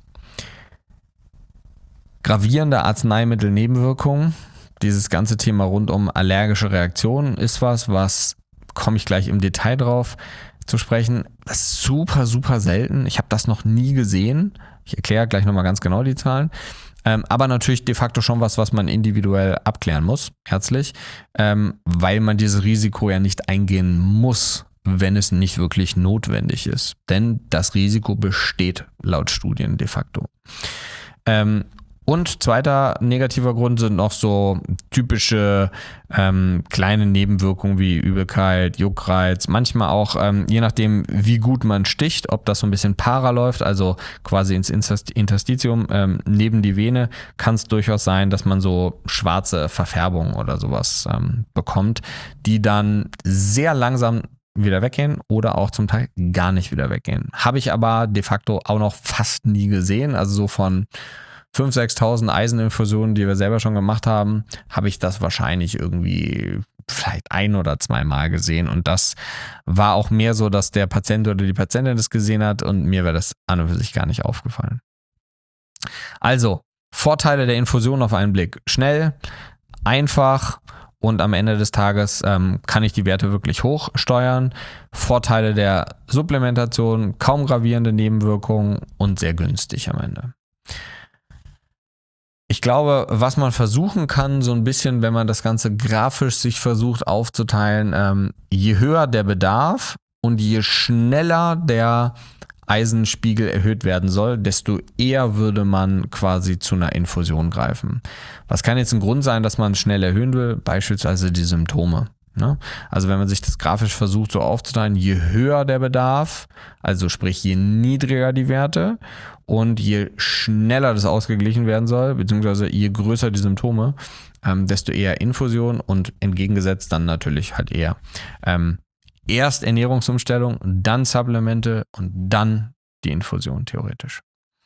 Speaker 2: gravierende Arzneimittelnebenwirkungen. Dieses ganze Thema rund um allergische Reaktionen ist was, was, komme ich gleich im Detail drauf zu sprechen, das ist super, super selten. Ich habe das noch nie gesehen. Ich erkläre gleich nochmal ganz genau die Zahlen. Ähm, aber natürlich de facto schon was, was man individuell abklären muss, ärztlich, ähm, weil man dieses Risiko ja nicht eingehen muss, wenn es nicht wirklich notwendig ist. Denn das Risiko besteht laut Studien de facto. Ähm, Und zweiter negativer Grund sind noch so typische ähm, kleine Nebenwirkungen wie Übelkeit, Juckreiz, manchmal auch, ähm, je nachdem wie gut man sticht, ob das so ein bisschen para läuft, also quasi ins Interstitium ähm, neben die Vene, kann es durchaus sein, dass man so schwarze Verfärbungen oder sowas ähm, bekommt, die dann sehr langsam wieder weggehen oder auch zum Teil gar nicht wieder weggehen. Habe ich aber de facto auch noch fast nie gesehen, also so von fünftausend, sechstausend Eiseninfusionen, die wir selber schon gemacht haben, habe ich das wahrscheinlich irgendwie vielleicht ein oder zweimal gesehen. Und das war auch mehr so, dass der Patient oder die Patientin das gesehen hat und mir wäre das an und für sich gar nicht aufgefallen. Also, Vorteile der Infusion auf einen Blick: schnell, einfach und am Ende des Tages ähm, kann ich die Werte wirklich hochsteuern. Vorteile der Supplementation: kaum gravierende Nebenwirkungen und sehr günstig am Ende. Ich glaube, was man versuchen kann, so ein bisschen, wenn man das Ganze grafisch sich versucht aufzuteilen, ähm, je höher der Bedarf und je schneller der Eisenspiegel erhöht werden soll, desto eher würde man quasi zu einer Infusion greifen. Was kann jetzt ein Grund sein, dass man schnell erhöhen will? Beispielsweise die Symptome. Ne? Also wenn man sich das grafisch versucht so aufzuteilen, je höher der Bedarf, also sprich je niedriger die Werte und je schneller das ausgeglichen werden soll, beziehungsweise je größer die Symptome, ähm, desto eher Infusion und entgegengesetzt dann natürlich halt eher ähm, erst Ernährungsumstellung, dann Supplemente und dann die Infusion theoretisch.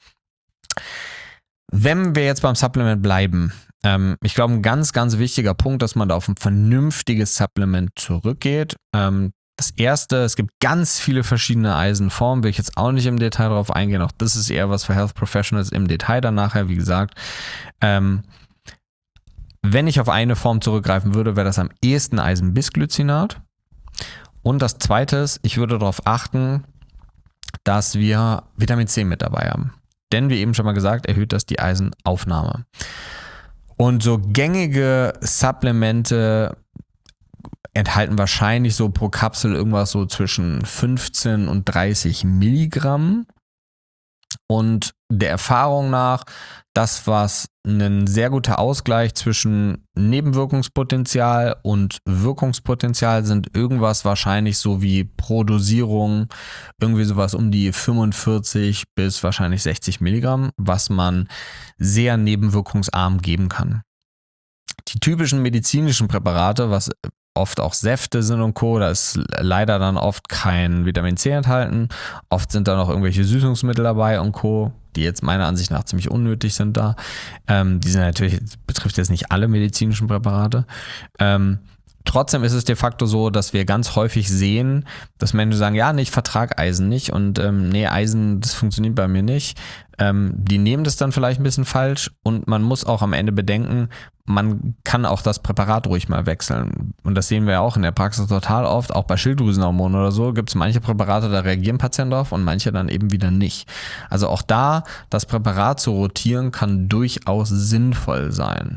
Speaker 2: Wenn wir jetzt beim Supplement bleiben, ähm, ich glaube, ein ganz, ganz wichtiger Punkt, dass man da auf ein vernünftiges Supplement zurückgeht. Ähm, das erste, es gibt ganz viele verschiedene Eisenformen, will ich jetzt auch nicht im Detail darauf eingehen, auch das ist eher was für Health Professionals im Detail dann nachher, wie gesagt. Ähm, wenn ich auf eine Form zurückgreifen würde, wäre das am ehesten Eisenbisglycinat. Und das zweite ist, ich würde darauf achten, dass wir Vitamin C mit dabei haben. Denn wie eben schon mal gesagt, erhöht das die Eisenaufnahme. Und so gängige Supplemente enthalten wahrscheinlich so pro Kapsel irgendwas so zwischen fünfzehn und dreißig Milligramm. Und der Erfahrung nach, das, was ein sehr guter Ausgleich zwischen Nebenwirkungspotenzial und Wirkungspotenzial sind, irgendwas wahrscheinlich so wie pro Dosierung, irgendwie sowas um die fünfundvierzig bis wahrscheinlich sechzig Milligramm, was man sehr nebenwirkungsarm geben kann. Die typischen medizinischen Präparate, was oft auch Säfte sind und Co., da ist leider dann oft kein Vitamin C enthalten. Oft sind da noch irgendwelche Süßungsmittel dabei und Co., die jetzt meiner Ansicht nach ziemlich unnötig sind da. Ähm, die sind natürlich, betrifft jetzt nicht alle medizinischen Präparate. Ähm, trotzdem ist es de facto so, dass wir ganz häufig sehen, dass Menschen sagen, ja, nee, ich vertrage Eisen nicht und ähm, nee, Eisen, das funktioniert bei mir nicht. Ähm, die nehmen das dann vielleicht ein bisschen falsch und man muss auch am Ende bedenken, man kann auch das Präparat ruhig mal wechseln. Und das sehen wir ja auch in der Praxis total oft, auch bei Schilddrüsenhormonen oder so, gibt es manche Präparate, da reagieren Patienten drauf und manche dann eben wieder nicht. Also auch da, das Präparat zu rotieren, kann durchaus sinnvoll sein.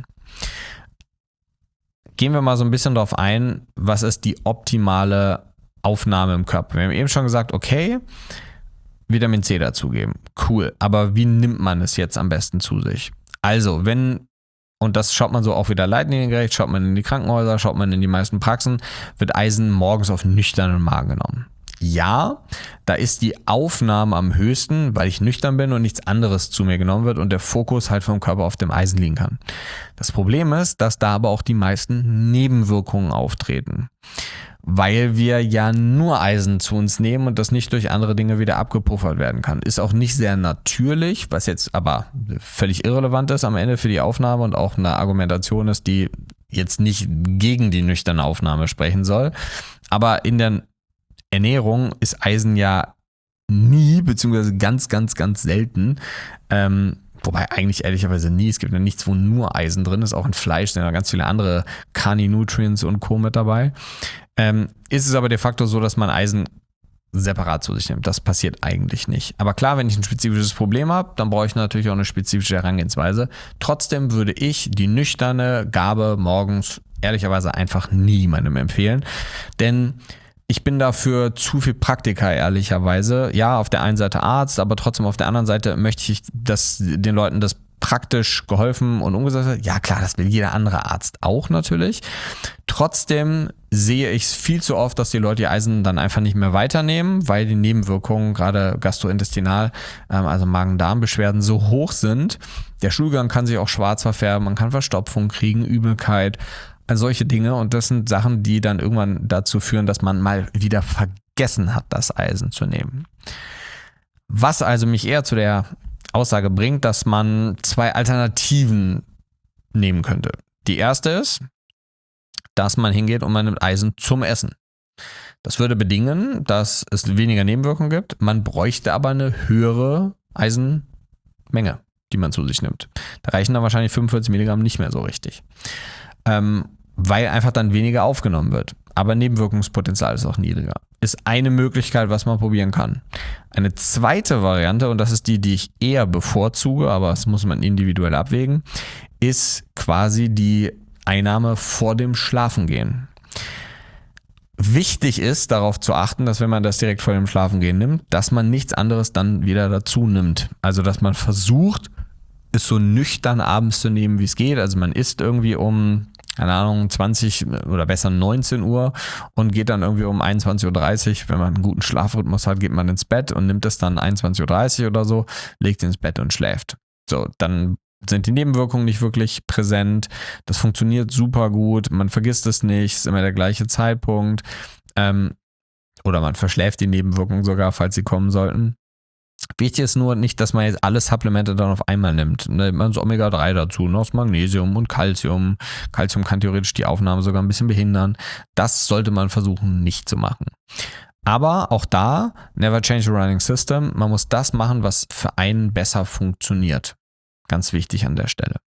Speaker 2: Gehen wir mal so ein bisschen darauf ein, was ist die optimale Aufnahme im Körper. Wir haben eben schon gesagt, okay, Vitamin C dazugeben, cool, aber wie nimmt man es jetzt am besten zu sich? Also, wenn und das schaut man so auch wieder leitliniengerecht, schaut man in die Krankenhäuser, schaut man in die meisten Praxen, wird Eisen morgens auf nüchternen Magen genommen. Ja, da ist die Aufnahme am höchsten, weil ich nüchtern bin und nichts anderes zu mir genommen wird und der Fokus halt vom Körper auf dem Eisen liegen kann. Das Problem ist, dass da aber auch die meisten Nebenwirkungen auftreten, weil wir ja nur Eisen zu uns nehmen und das nicht durch andere Dinge wieder abgepuffert werden kann. Ist auch nicht sehr natürlich, was jetzt aber völlig irrelevant ist am Ende für die Aufnahme und auch eine Argumentation ist, die jetzt nicht gegen die nüchterne Aufnahme sprechen soll. Aber in der Ernährung ist Eisen ja nie, beziehungsweise ganz, ganz, ganz selten, ähm, wobei eigentlich ehrlicherweise nie, es gibt ja nichts, wo nur Eisen drin ist, auch in Fleisch sind ja ganz viele andere Carni-Nutrients und Co. mit dabei. Ähm, ist es aber de facto so, dass man Eisen separat zu sich nimmt. Das passiert eigentlich nicht. Aber klar, wenn ich ein spezifisches Problem habe, dann brauche ich natürlich auch eine spezifische Herangehensweise. Trotzdem würde ich die nüchterne Gabe morgens ehrlicherweise einfach niemandem empfehlen, denn ich bin dafür zu viel Praktiker, ehrlicherweise. Ja, auf der einen Seite Arzt, aber trotzdem auf der anderen Seite möchte ich, dass den Leuten das praktisch geholfen und umgesetzt wird. Ja klar, das will jeder andere Arzt auch natürlich. Trotzdem sehe ich es viel zu oft, dass die Leute ihr Eisen dann einfach nicht mehr weiternehmen, weil die Nebenwirkungen, gerade gastrointestinal, also Magen-Darm-Beschwerden, so hoch sind. Der Stuhlgang kann sich auch schwarz verfärben, man kann Verstopfung kriegen, Übelkeit, also solche Dinge. Und das sind Sachen, die dann irgendwann dazu führen, dass man mal wieder vergessen hat, das Eisen zu nehmen. Was also mich eher zu der Aussage bringt, dass man zwei Alternativen nehmen könnte. Die erste ist, dass man hingeht und man nimmt Eisen zum Essen. Das würde bedingen, dass es weniger Nebenwirkungen gibt. Man bräuchte aber eine höhere Eisenmenge, die man zu sich nimmt. Da reichen dann wahrscheinlich fünfundvierzig Milligramm nicht mehr so richtig. Ähm, weil einfach dann weniger aufgenommen wird. Aber Nebenwirkungspotenzial ist auch niedriger. Ist eine Möglichkeit, was man probieren kann. Eine zweite Variante, und das ist die, die ich eher bevorzuge, aber das muss man individuell abwägen, ist quasi die Einnahme vor dem Schlafengehen. Wichtig ist, darauf zu achten, dass wenn man das direkt vor dem Schlafengehen nimmt, dass man nichts anderes dann wieder dazu nimmt. Also, dass man versucht, es so nüchtern abends zu nehmen, wie es geht. Also man isst irgendwie um keine Ahnung, zwanzig oder besser neunzehn Uhr und geht dann irgendwie um einundzwanzig Uhr dreißig, wenn man einen guten Schlafrhythmus hat, geht man ins Bett und nimmt es dann einundzwanzig Uhr dreißig oder so, legt ins Bett und schläft. So, dann sind die Nebenwirkungen nicht wirklich präsent. Das funktioniert super gut. Man vergisst es nicht. Ist immer der gleiche Zeitpunkt. Ähm, oder man verschläft die Nebenwirkungen sogar, falls sie kommen sollten. Wichtig ist nur nicht, dass man jetzt alle Supplemente dann auf einmal nimmt. Da nimmt man so Omega drei dazu, noch das Magnesium und Calcium. Calcium kann theoretisch die Aufnahme sogar ein bisschen behindern. Das sollte man versuchen, nicht zu machen. Aber auch da, never change the running system. Man muss das machen, was für einen besser funktioniert. Ganz wichtig an der Stelle.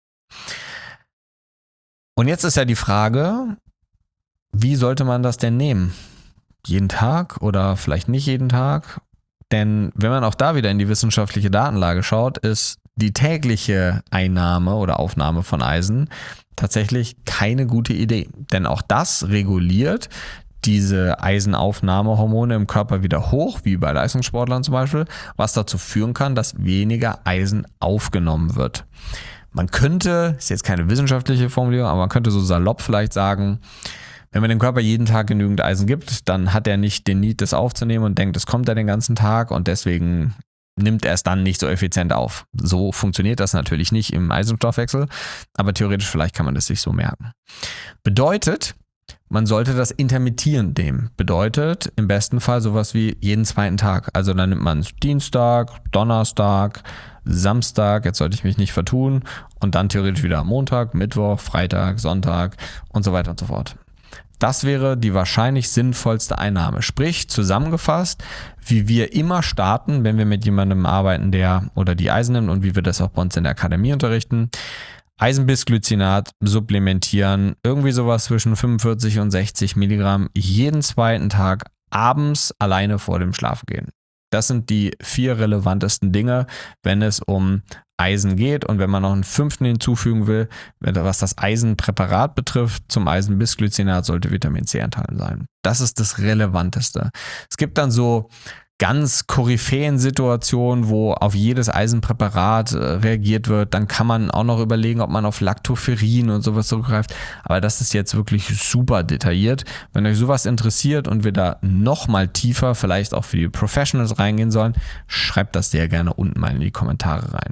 Speaker 2: Und jetzt ist ja die Frage, wie sollte man das denn nehmen? Jeden Tag oder vielleicht nicht jeden Tag? Denn wenn man auch da wieder in die wissenschaftliche Datenlage schaut, ist die tägliche Einnahme oder Aufnahme von Eisen tatsächlich keine gute Idee. Denn auch das reguliert diese Eisenaufnahmehormone im Körper wieder hoch, wie bei Leistungssportlern zum Beispiel, was dazu führen kann, dass weniger Eisen aufgenommen wird. Man könnte, ist jetzt keine wissenschaftliche Formulierung, aber man könnte so salopp vielleicht sagen, wenn man dem Körper jeden Tag genügend Eisen gibt, dann hat er nicht den Need, das aufzunehmen und denkt, es kommt ja den ganzen Tag und deswegen nimmt er es dann nicht so effizient auf. So funktioniert das natürlich nicht im Eisenstoffwechsel, aber theoretisch vielleicht kann man das sich so merken. Bedeutet, man sollte das intermittierend nehmen. Bedeutet im besten Fall sowas wie jeden zweiten Tag. Also dann nimmt man Dienstag, Donnerstag, Samstag, jetzt sollte ich mich nicht vertun, und dann theoretisch wieder Montag, Mittwoch, Freitag, Sonntag und so weiter und so fort. Das wäre die wahrscheinlich sinnvollste Einnahme. Sprich, zusammengefasst, wie wir immer starten, wenn wir mit jemandem arbeiten, der oder die Eisen nimmt und wie wir das auch bei uns in der Akademie unterrichten. Eisenbisglycinat supplementieren, irgendwie sowas zwischen fünfundvierzig und sechzig Milligramm jeden zweiten Tag abends alleine vor dem Schlafengehen. Das sind die vier relevantesten Dinge, wenn es um Eisen geht. Und wenn man noch einen fünften hinzufügen will, was das Eisenpräparat betrifft, zum Eisenbisglycinat sollte Vitamin C enthalten sein. Das ist das Relevanteste. Es gibt dann so ganz koryphäen Situationen, wo auf jedes Eisenpräparat äh, reagiert wird, dann kann man auch noch überlegen, ob man auf Lactoferrin und sowas zurückgreift. Aber das ist jetzt wirklich super detailliert. Wenn euch sowas interessiert und wir da nochmal tiefer, vielleicht auch für die Professionals reingehen sollen, schreibt das sehr gerne unten mal in die Kommentare rein.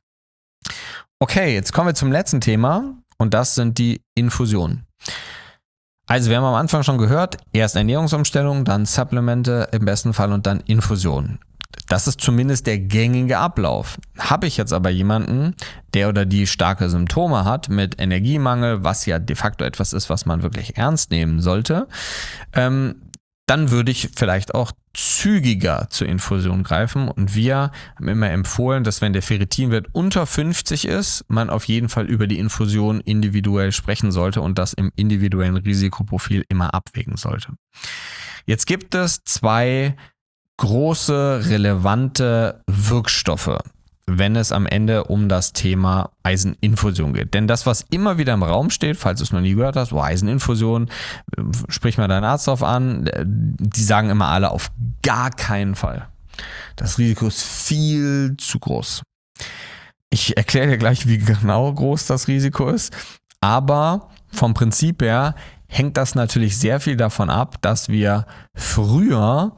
Speaker 2: Okay, jetzt kommen wir zum letzten Thema und das sind die Infusionen. Also wir haben am Anfang schon gehört, erst Ernährungsumstellung, dann Supplemente im besten Fall und dann Infusionen. Das ist zumindest der gängige Ablauf. Habe ich jetzt aber jemanden, der oder die starke Symptome hat mit Energiemangel, was ja de facto etwas ist, was man wirklich ernst nehmen sollte, ähm, dann würde ich vielleicht auch zügiger zur Infusion greifen. Und wir haben immer empfohlen, dass wenn der Ferritinwert unter fünfzig ist, man auf jeden Fall über die Infusion individuell sprechen sollte und das im individuellen Risikoprofil immer abwägen sollte. Jetzt gibt es zwei große, relevante Wirkstoffe, wenn es am Ende um das Thema Eiseninfusion geht. Denn das, was immer wieder im Raum steht, falls du es noch nie gehört hast, oh, Eiseninfusion, sprich mal deinen Arzt drauf an, die sagen immer alle auf gar keinen Fall. Das Risiko ist viel zu groß. Ich erkläre dir gleich, wie genau groß das Risiko ist, aber vom Prinzip her hängt das natürlich sehr viel davon ab, dass wir früher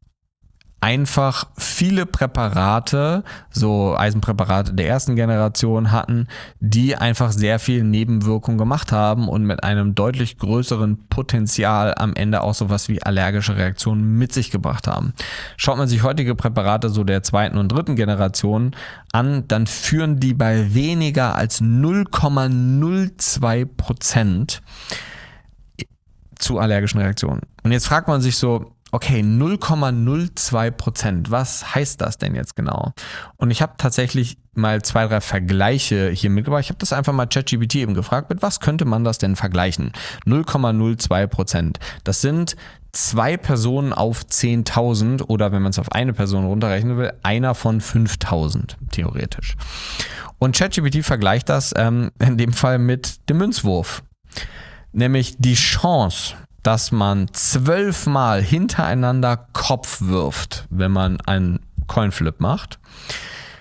Speaker 2: einfach viele Präparate, so Eisenpräparate der ersten Generation hatten, die einfach sehr viel Nebenwirkung gemacht haben und mit einem deutlich größeren Potenzial am Ende auch sowas wie allergische Reaktionen mit sich gebracht haben. Schaut man sich heutige Präparate so der zweiten und dritten Generation an, dann führen die bei weniger als null Komma null zwei Prozent zu allergischen Reaktionen. Und jetzt fragt man sich so, okay, null Komma null zwei Prozent, was heißt das denn jetzt genau? Und ich habe tatsächlich mal zwei, drei Vergleiche hier mitgebracht. Ich habe das einfach mal ChatGPT eben gefragt, mit was könnte man das denn vergleichen? null Komma null zwei Prozent. Das sind zwei Personen auf zehntausend oder wenn man es auf eine Person runterrechnen will, einer von fünftausend theoretisch. Und ChatGPT vergleicht das ähm, in dem Fall mit dem Münzwurf. Nämlich die Chance, dass man zwölfmal hintereinander Kopf wirft, wenn man einen Coinflip macht,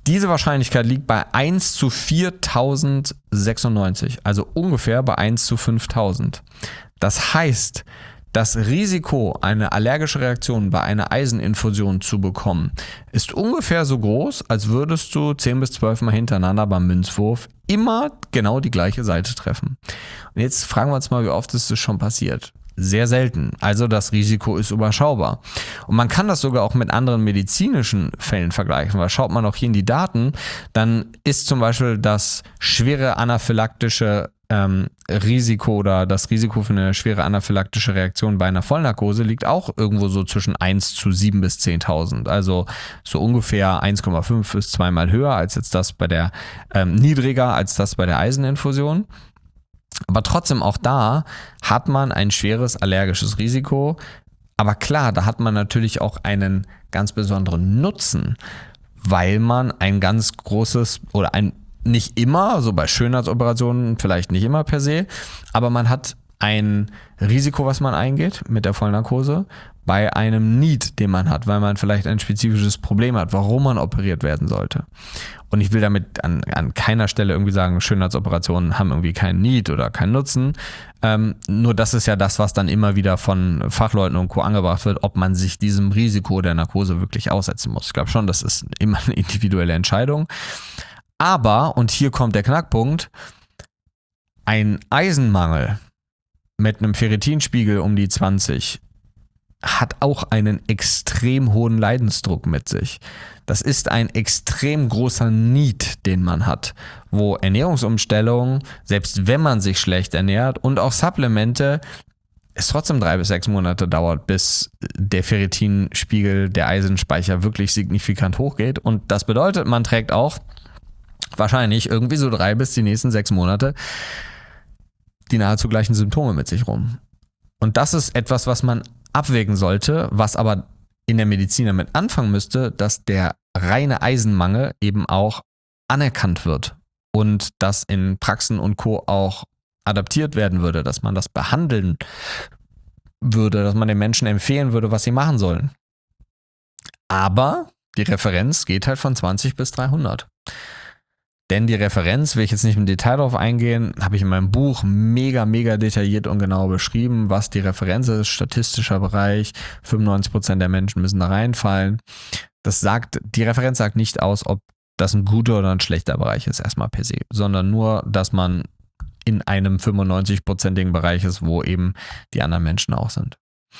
Speaker 2: Diese Wahrscheinlichkeit liegt bei eins zu viertausendsechsundneunzig, also ungefähr bei eins zu fünftausend. Das heißt, das Risiko, eine allergische Reaktion bei einer Eiseninfusion zu bekommen, ist ungefähr so groß, als würdest du zehn bis zwölf Mal hintereinander beim Münzwurf immer genau die gleiche Seite treffen. Und jetzt fragen wir uns mal, wie oft ist das schon passiert? Sehr selten. Also das Risiko ist überschaubar. Und man kann das sogar auch mit anderen medizinischen Fällen vergleichen, weil schaut man auch hier in die Daten, dann ist zum Beispiel das schwere anaphylaktische ähm, Risiko oder das Risiko für eine schwere anaphylaktische Reaktion bei einer Vollnarkose liegt auch irgendwo so zwischen eins zu sieben bis zehntausend. Also so ungefähr eins Komma fünf bis zweimal höher als jetzt das bei der, ähm, niedriger als das bei der Eiseninfusion. Aber trotzdem auch da hat man ein schweres allergisches Risiko. Aber klar, da hat man natürlich auch einen ganz besonderen Nutzen, weil man ein ganz großes oder ein nicht immer, so bei Schönheitsoperationen vielleicht nicht immer per se, aber man hat ein Risiko, was man eingeht mit der Vollnarkose bei einem Need, den man hat, weil man vielleicht ein spezifisches Problem hat, warum man operiert werden sollte. Und ich will damit an, an keiner Stelle irgendwie sagen, Schönheitsoperationen haben irgendwie keinen Need oder keinen Nutzen. Ähm, nur das ist ja das, was dann immer wieder von Fachleuten und Co. angebracht wird, ob man sich diesem Risiko der Narkose wirklich aussetzen muss. Ich glaube schon, das ist immer eine individuelle Entscheidung. Aber, und hier kommt der Knackpunkt, ein Eisenmangel mit einem Ferritinspiegel um die zwanzig hat auch einen extrem hohen Leidensdruck mit sich. Das ist ein extrem großer Need, den man hat, wo Ernährungsumstellung, selbst wenn man sich schlecht ernährt und auch Supplemente, es trotzdem drei bis sechs Monate dauert, bis der Ferritinspiegel, der Eisenspeicher wirklich signifikant hochgeht. Und das bedeutet, man trägt auch wahrscheinlich irgendwie so drei bis die nächsten sechs Monate die nahezu gleichen Symptome mit sich rum. Und das ist etwas, was man abwägen sollte, was aber in der Medizin damit anfangen müsste, dass der reine Eisenmangel eben auch anerkannt wird und dass in Praxen und Co. auch adaptiert werden würde, dass man das behandeln würde, dass man den Menschen empfehlen würde, was sie machen sollen. Aber die Referenz geht halt von zwanzig bis dreihundert. Denn die Referenz, will ich jetzt nicht im Detail darauf eingehen, habe ich in meinem Buch mega, mega detailliert und genau beschrieben, was die Referenz ist, statistischer Bereich, fünfundneunzig Prozent der Menschen müssen da reinfallen. Das sagt, die Referenz sagt nicht aus, ob das ein guter oder ein schlechter Bereich ist, erstmal per se, sondern nur, dass man in einem fünfundneunzig-prozentigen Bereich ist, wo eben die anderen Menschen auch sind.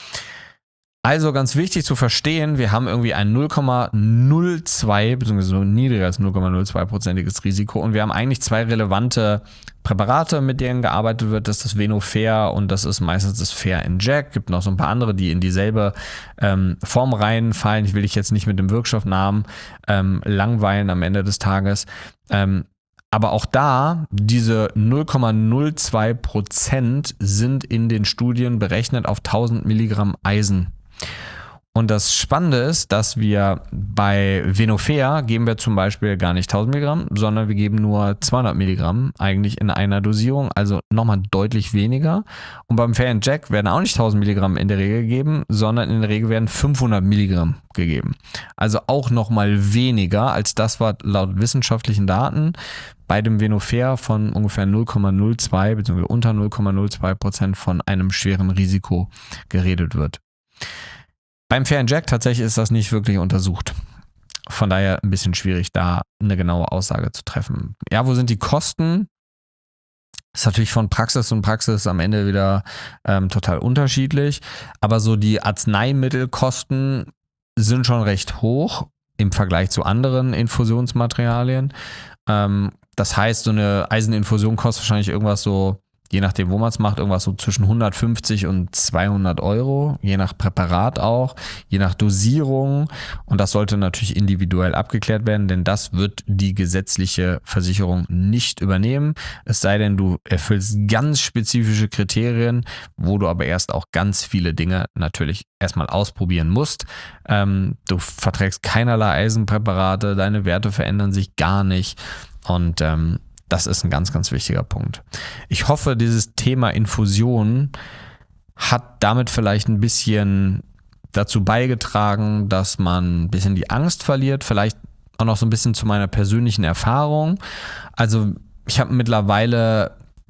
Speaker 2: Also ganz wichtig zu verstehen, wir haben irgendwie ein null Komma null zwei bzw. so niedriger als null Komma null zwei prozentiges Risiko und wir haben eigentlich zwei relevante Präparate, mit denen gearbeitet wird. Das ist das Venofer und das ist meistens das Fair Inject. Gibt noch so ein paar andere, die in dieselbe ähm, Form reinfallen. Ich will dich jetzt nicht mit dem Wirkstoffnamen ähm, langweilen am Ende des Tages. Ähm, Aber auch da, diese null Komma null zwei Prozent sind in den Studien berechnet auf tausend Milligramm Eisen. Und das Spannende ist, dass wir bei Venofer geben wir zum Beispiel gar nicht tausend Milligramm, sondern wir geben nur zweihundert Milligramm eigentlich in einer Dosierung, also nochmal deutlich weniger. Und beim Fair Inject werden auch nicht tausend Milligramm in der Regel gegeben, sondern in der Regel werden fünfhundert Milligramm gegeben. Also auch nochmal weniger als das, was laut wissenschaftlichen Daten bei dem Venofer von ungefähr null Komma null zwei bzw. unter null Komma null zwei Prozent von einem schweren Risiko geredet wird. Beim Fair Inject tatsächlich ist das nicht wirklich untersucht. Von daher ein bisschen schwierig, da eine genaue Aussage zu treffen. Ja, wo sind die Kosten? Das ist natürlich von Praxis und Praxis am Ende wieder ähm, total unterschiedlich. Aber so die Arzneimittelkosten sind schon recht hoch im Vergleich zu anderen Infusionsmaterialien. Ähm, das heißt, so eine Eiseninfusion kostet wahrscheinlich irgendwas so, je nachdem, wo man es macht, irgendwas so zwischen hundertfünfzig und zweihundert Euro, je nach Präparat auch, je nach Dosierung. Und das sollte natürlich individuell abgeklärt werden, denn das wird die gesetzliche Versicherung nicht übernehmen. Es sei denn, du erfüllst ganz spezifische Kriterien, wo du aber erst auch ganz viele Dinge natürlich erstmal ausprobieren musst. Ähm, du verträgst keinerlei Eisenpräparate, deine Werte verändern sich gar nicht und ähm, das ist ein ganz, ganz wichtiger Punkt. Ich hoffe, dieses Thema Infusion hat damit vielleicht ein bisschen dazu beigetragen, dass man ein bisschen die Angst verliert, vielleicht auch noch so ein bisschen zu meiner persönlichen Erfahrung. Also ich habe mittlerweile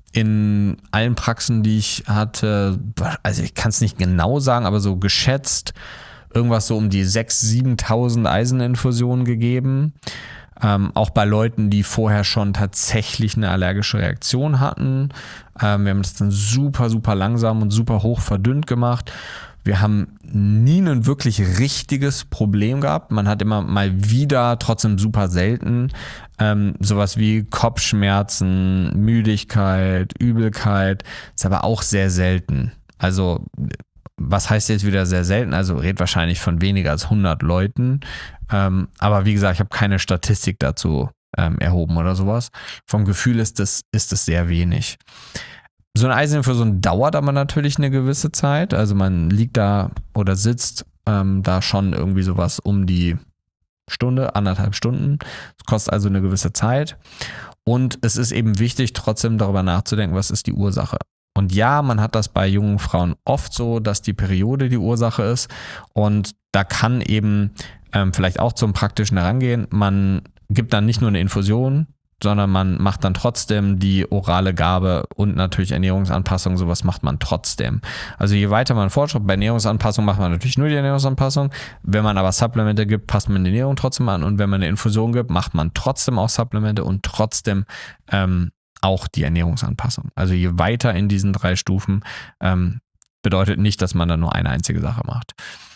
Speaker 2: in allen Praxen, die ich hatte, also ich kann es nicht genau sagen, aber so geschätzt irgendwas so um die sechstausend, siebentausend Eiseninfusionen gegeben. Ähm, auch bei Leuten, die vorher schon tatsächlich eine allergische Reaktion hatten. Ähm, wir haben das dann super, super langsam und super hoch verdünnt gemacht. Wir haben nie ein wirklich richtiges Problem gehabt. Man hat immer mal wieder, trotzdem super selten, ähm, sowas wie Kopfschmerzen, Müdigkeit, Übelkeit. Ist aber auch sehr selten. Also was heißt jetzt wieder sehr selten? Also redet wahrscheinlich von weniger als hundert Leuten. Ähm, aber wie gesagt, ich habe keine Statistik dazu ähm, erhoben oder sowas. Vom Gefühl ist das, ist das sehr wenig. So eine Eiseninfusion dauert aber natürlich eine gewisse Zeit. Also man liegt da oder sitzt ähm, da schon irgendwie sowas um die Stunde, anderthalb Stunden. Das kostet also eine gewisse Zeit. Und es ist eben wichtig, trotzdem darüber nachzudenken, was ist die Ursache. Und ja, man hat das bei jungen Frauen oft so, dass die Periode die Ursache ist. Und da kann eben ähm, vielleicht auch zum praktischen Herangehen, man gibt dann nicht nur eine Infusion, sondern man macht dann trotzdem die orale Gabe und natürlich Ernährungsanpassung, sowas macht man trotzdem. Also je weiter man fortschreitet, bei Ernährungsanpassung macht man natürlich nur die Ernährungsanpassung. Wenn man aber Supplemente gibt, passt man die Ernährung trotzdem an. Und wenn man eine Infusion gibt, macht man trotzdem auch Supplemente und trotzdem ähm, auch die Ernährungsanpassung. Also je weiter in diesen drei Stufen ähm, bedeutet nicht, dass man dann nur eine einzige Sache macht.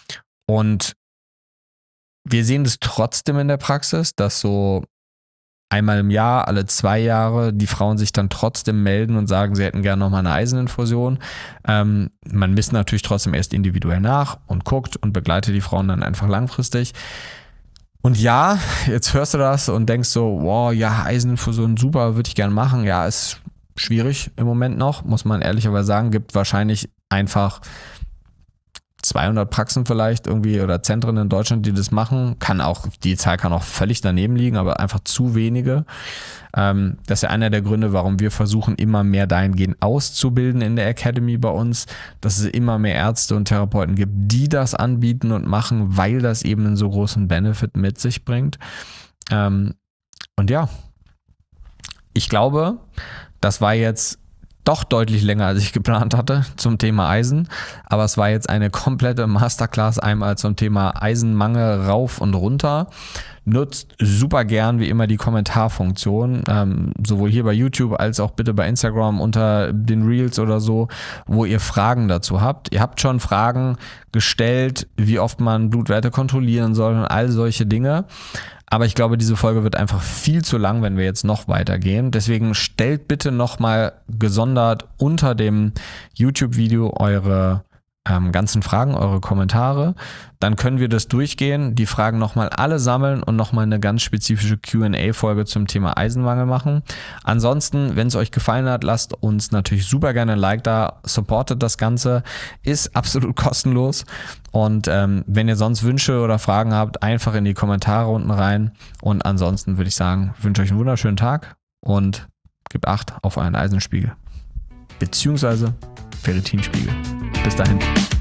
Speaker 2: Und wir sehen das trotzdem in der Praxis, dass so einmal im Jahr, alle zwei Jahre, die Frauen sich dann trotzdem melden und sagen, sie hätten gerne nochmal eine Eiseninfusion. Ähm, man misst natürlich trotzdem erst individuell nach und guckt und begleitet die Frauen dann einfach langfristig. Und ja, jetzt hörst du das und denkst so, wow, ja, Eiseninfusion, super, würde ich gerne machen. Ja, ist schwierig im Moment noch, muss man ehrlicherweise sagen. Gibt wahrscheinlich einfach zweihundert Praxen vielleicht irgendwie oder Zentren in Deutschland, die das machen. Kann auch, die Zahl kann auch völlig daneben liegen, aber einfach zu wenige. Ähm, das ist ja einer der Gründe, warum wir versuchen, immer mehr dahingehend auszubilden in der Academy bei uns, dass es immer mehr Ärzte und Therapeuten gibt, die das anbieten und machen, weil das eben einen so großen Benefit mit sich bringt. Ähm, und ja, ich glaube, das war jetzt doch deutlich länger, als ich geplant hatte zum Thema Eisen. Aber es war jetzt eine komplette Masterclass einmal zum Thema Eisenmangel rauf und runter. Nutzt super gern wie immer die Kommentarfunktion, ähm, sowohl hier bei YouTube als auch bitte bei Instagram unter den Reels oder so, wo ihr Fragen dazu habt. Ihr habt schon Fragen gestellt, wie oft man Blutwerte kontrollieren soll und all solche Dinge. Aber ich glaube, diese Folge wird einfach viel zu lang, wenn wir jetzt noch weitergehen. Deswegen stellt bitte nochmal gesondert unter dem YouTube-Video eure ähm, ganzen Fragen, eure Kommentare. Dann können wir das durchgehen, die Fragen nochmal alle sammeln und nochmal eine ganz spezifische Q und A-Folge zum Thema Eisenmangel machen. Ansonsten, wenn es euch gefallen hat, lasst uns natürlich super gerne ein Like da, supportet das Ganze, ist absolut kostenlos. Und ähm, wenn ihr sonst Wünsche oder Fragen habt, einfach in die Kommentare unten rein. Und ansonsten würde ich sagen, wünsche euch einen wunderschönen Tag und gebt Acht auf euren Eisenspiegel. Beziehungsweise Ferritinspiegel. Bis dahin.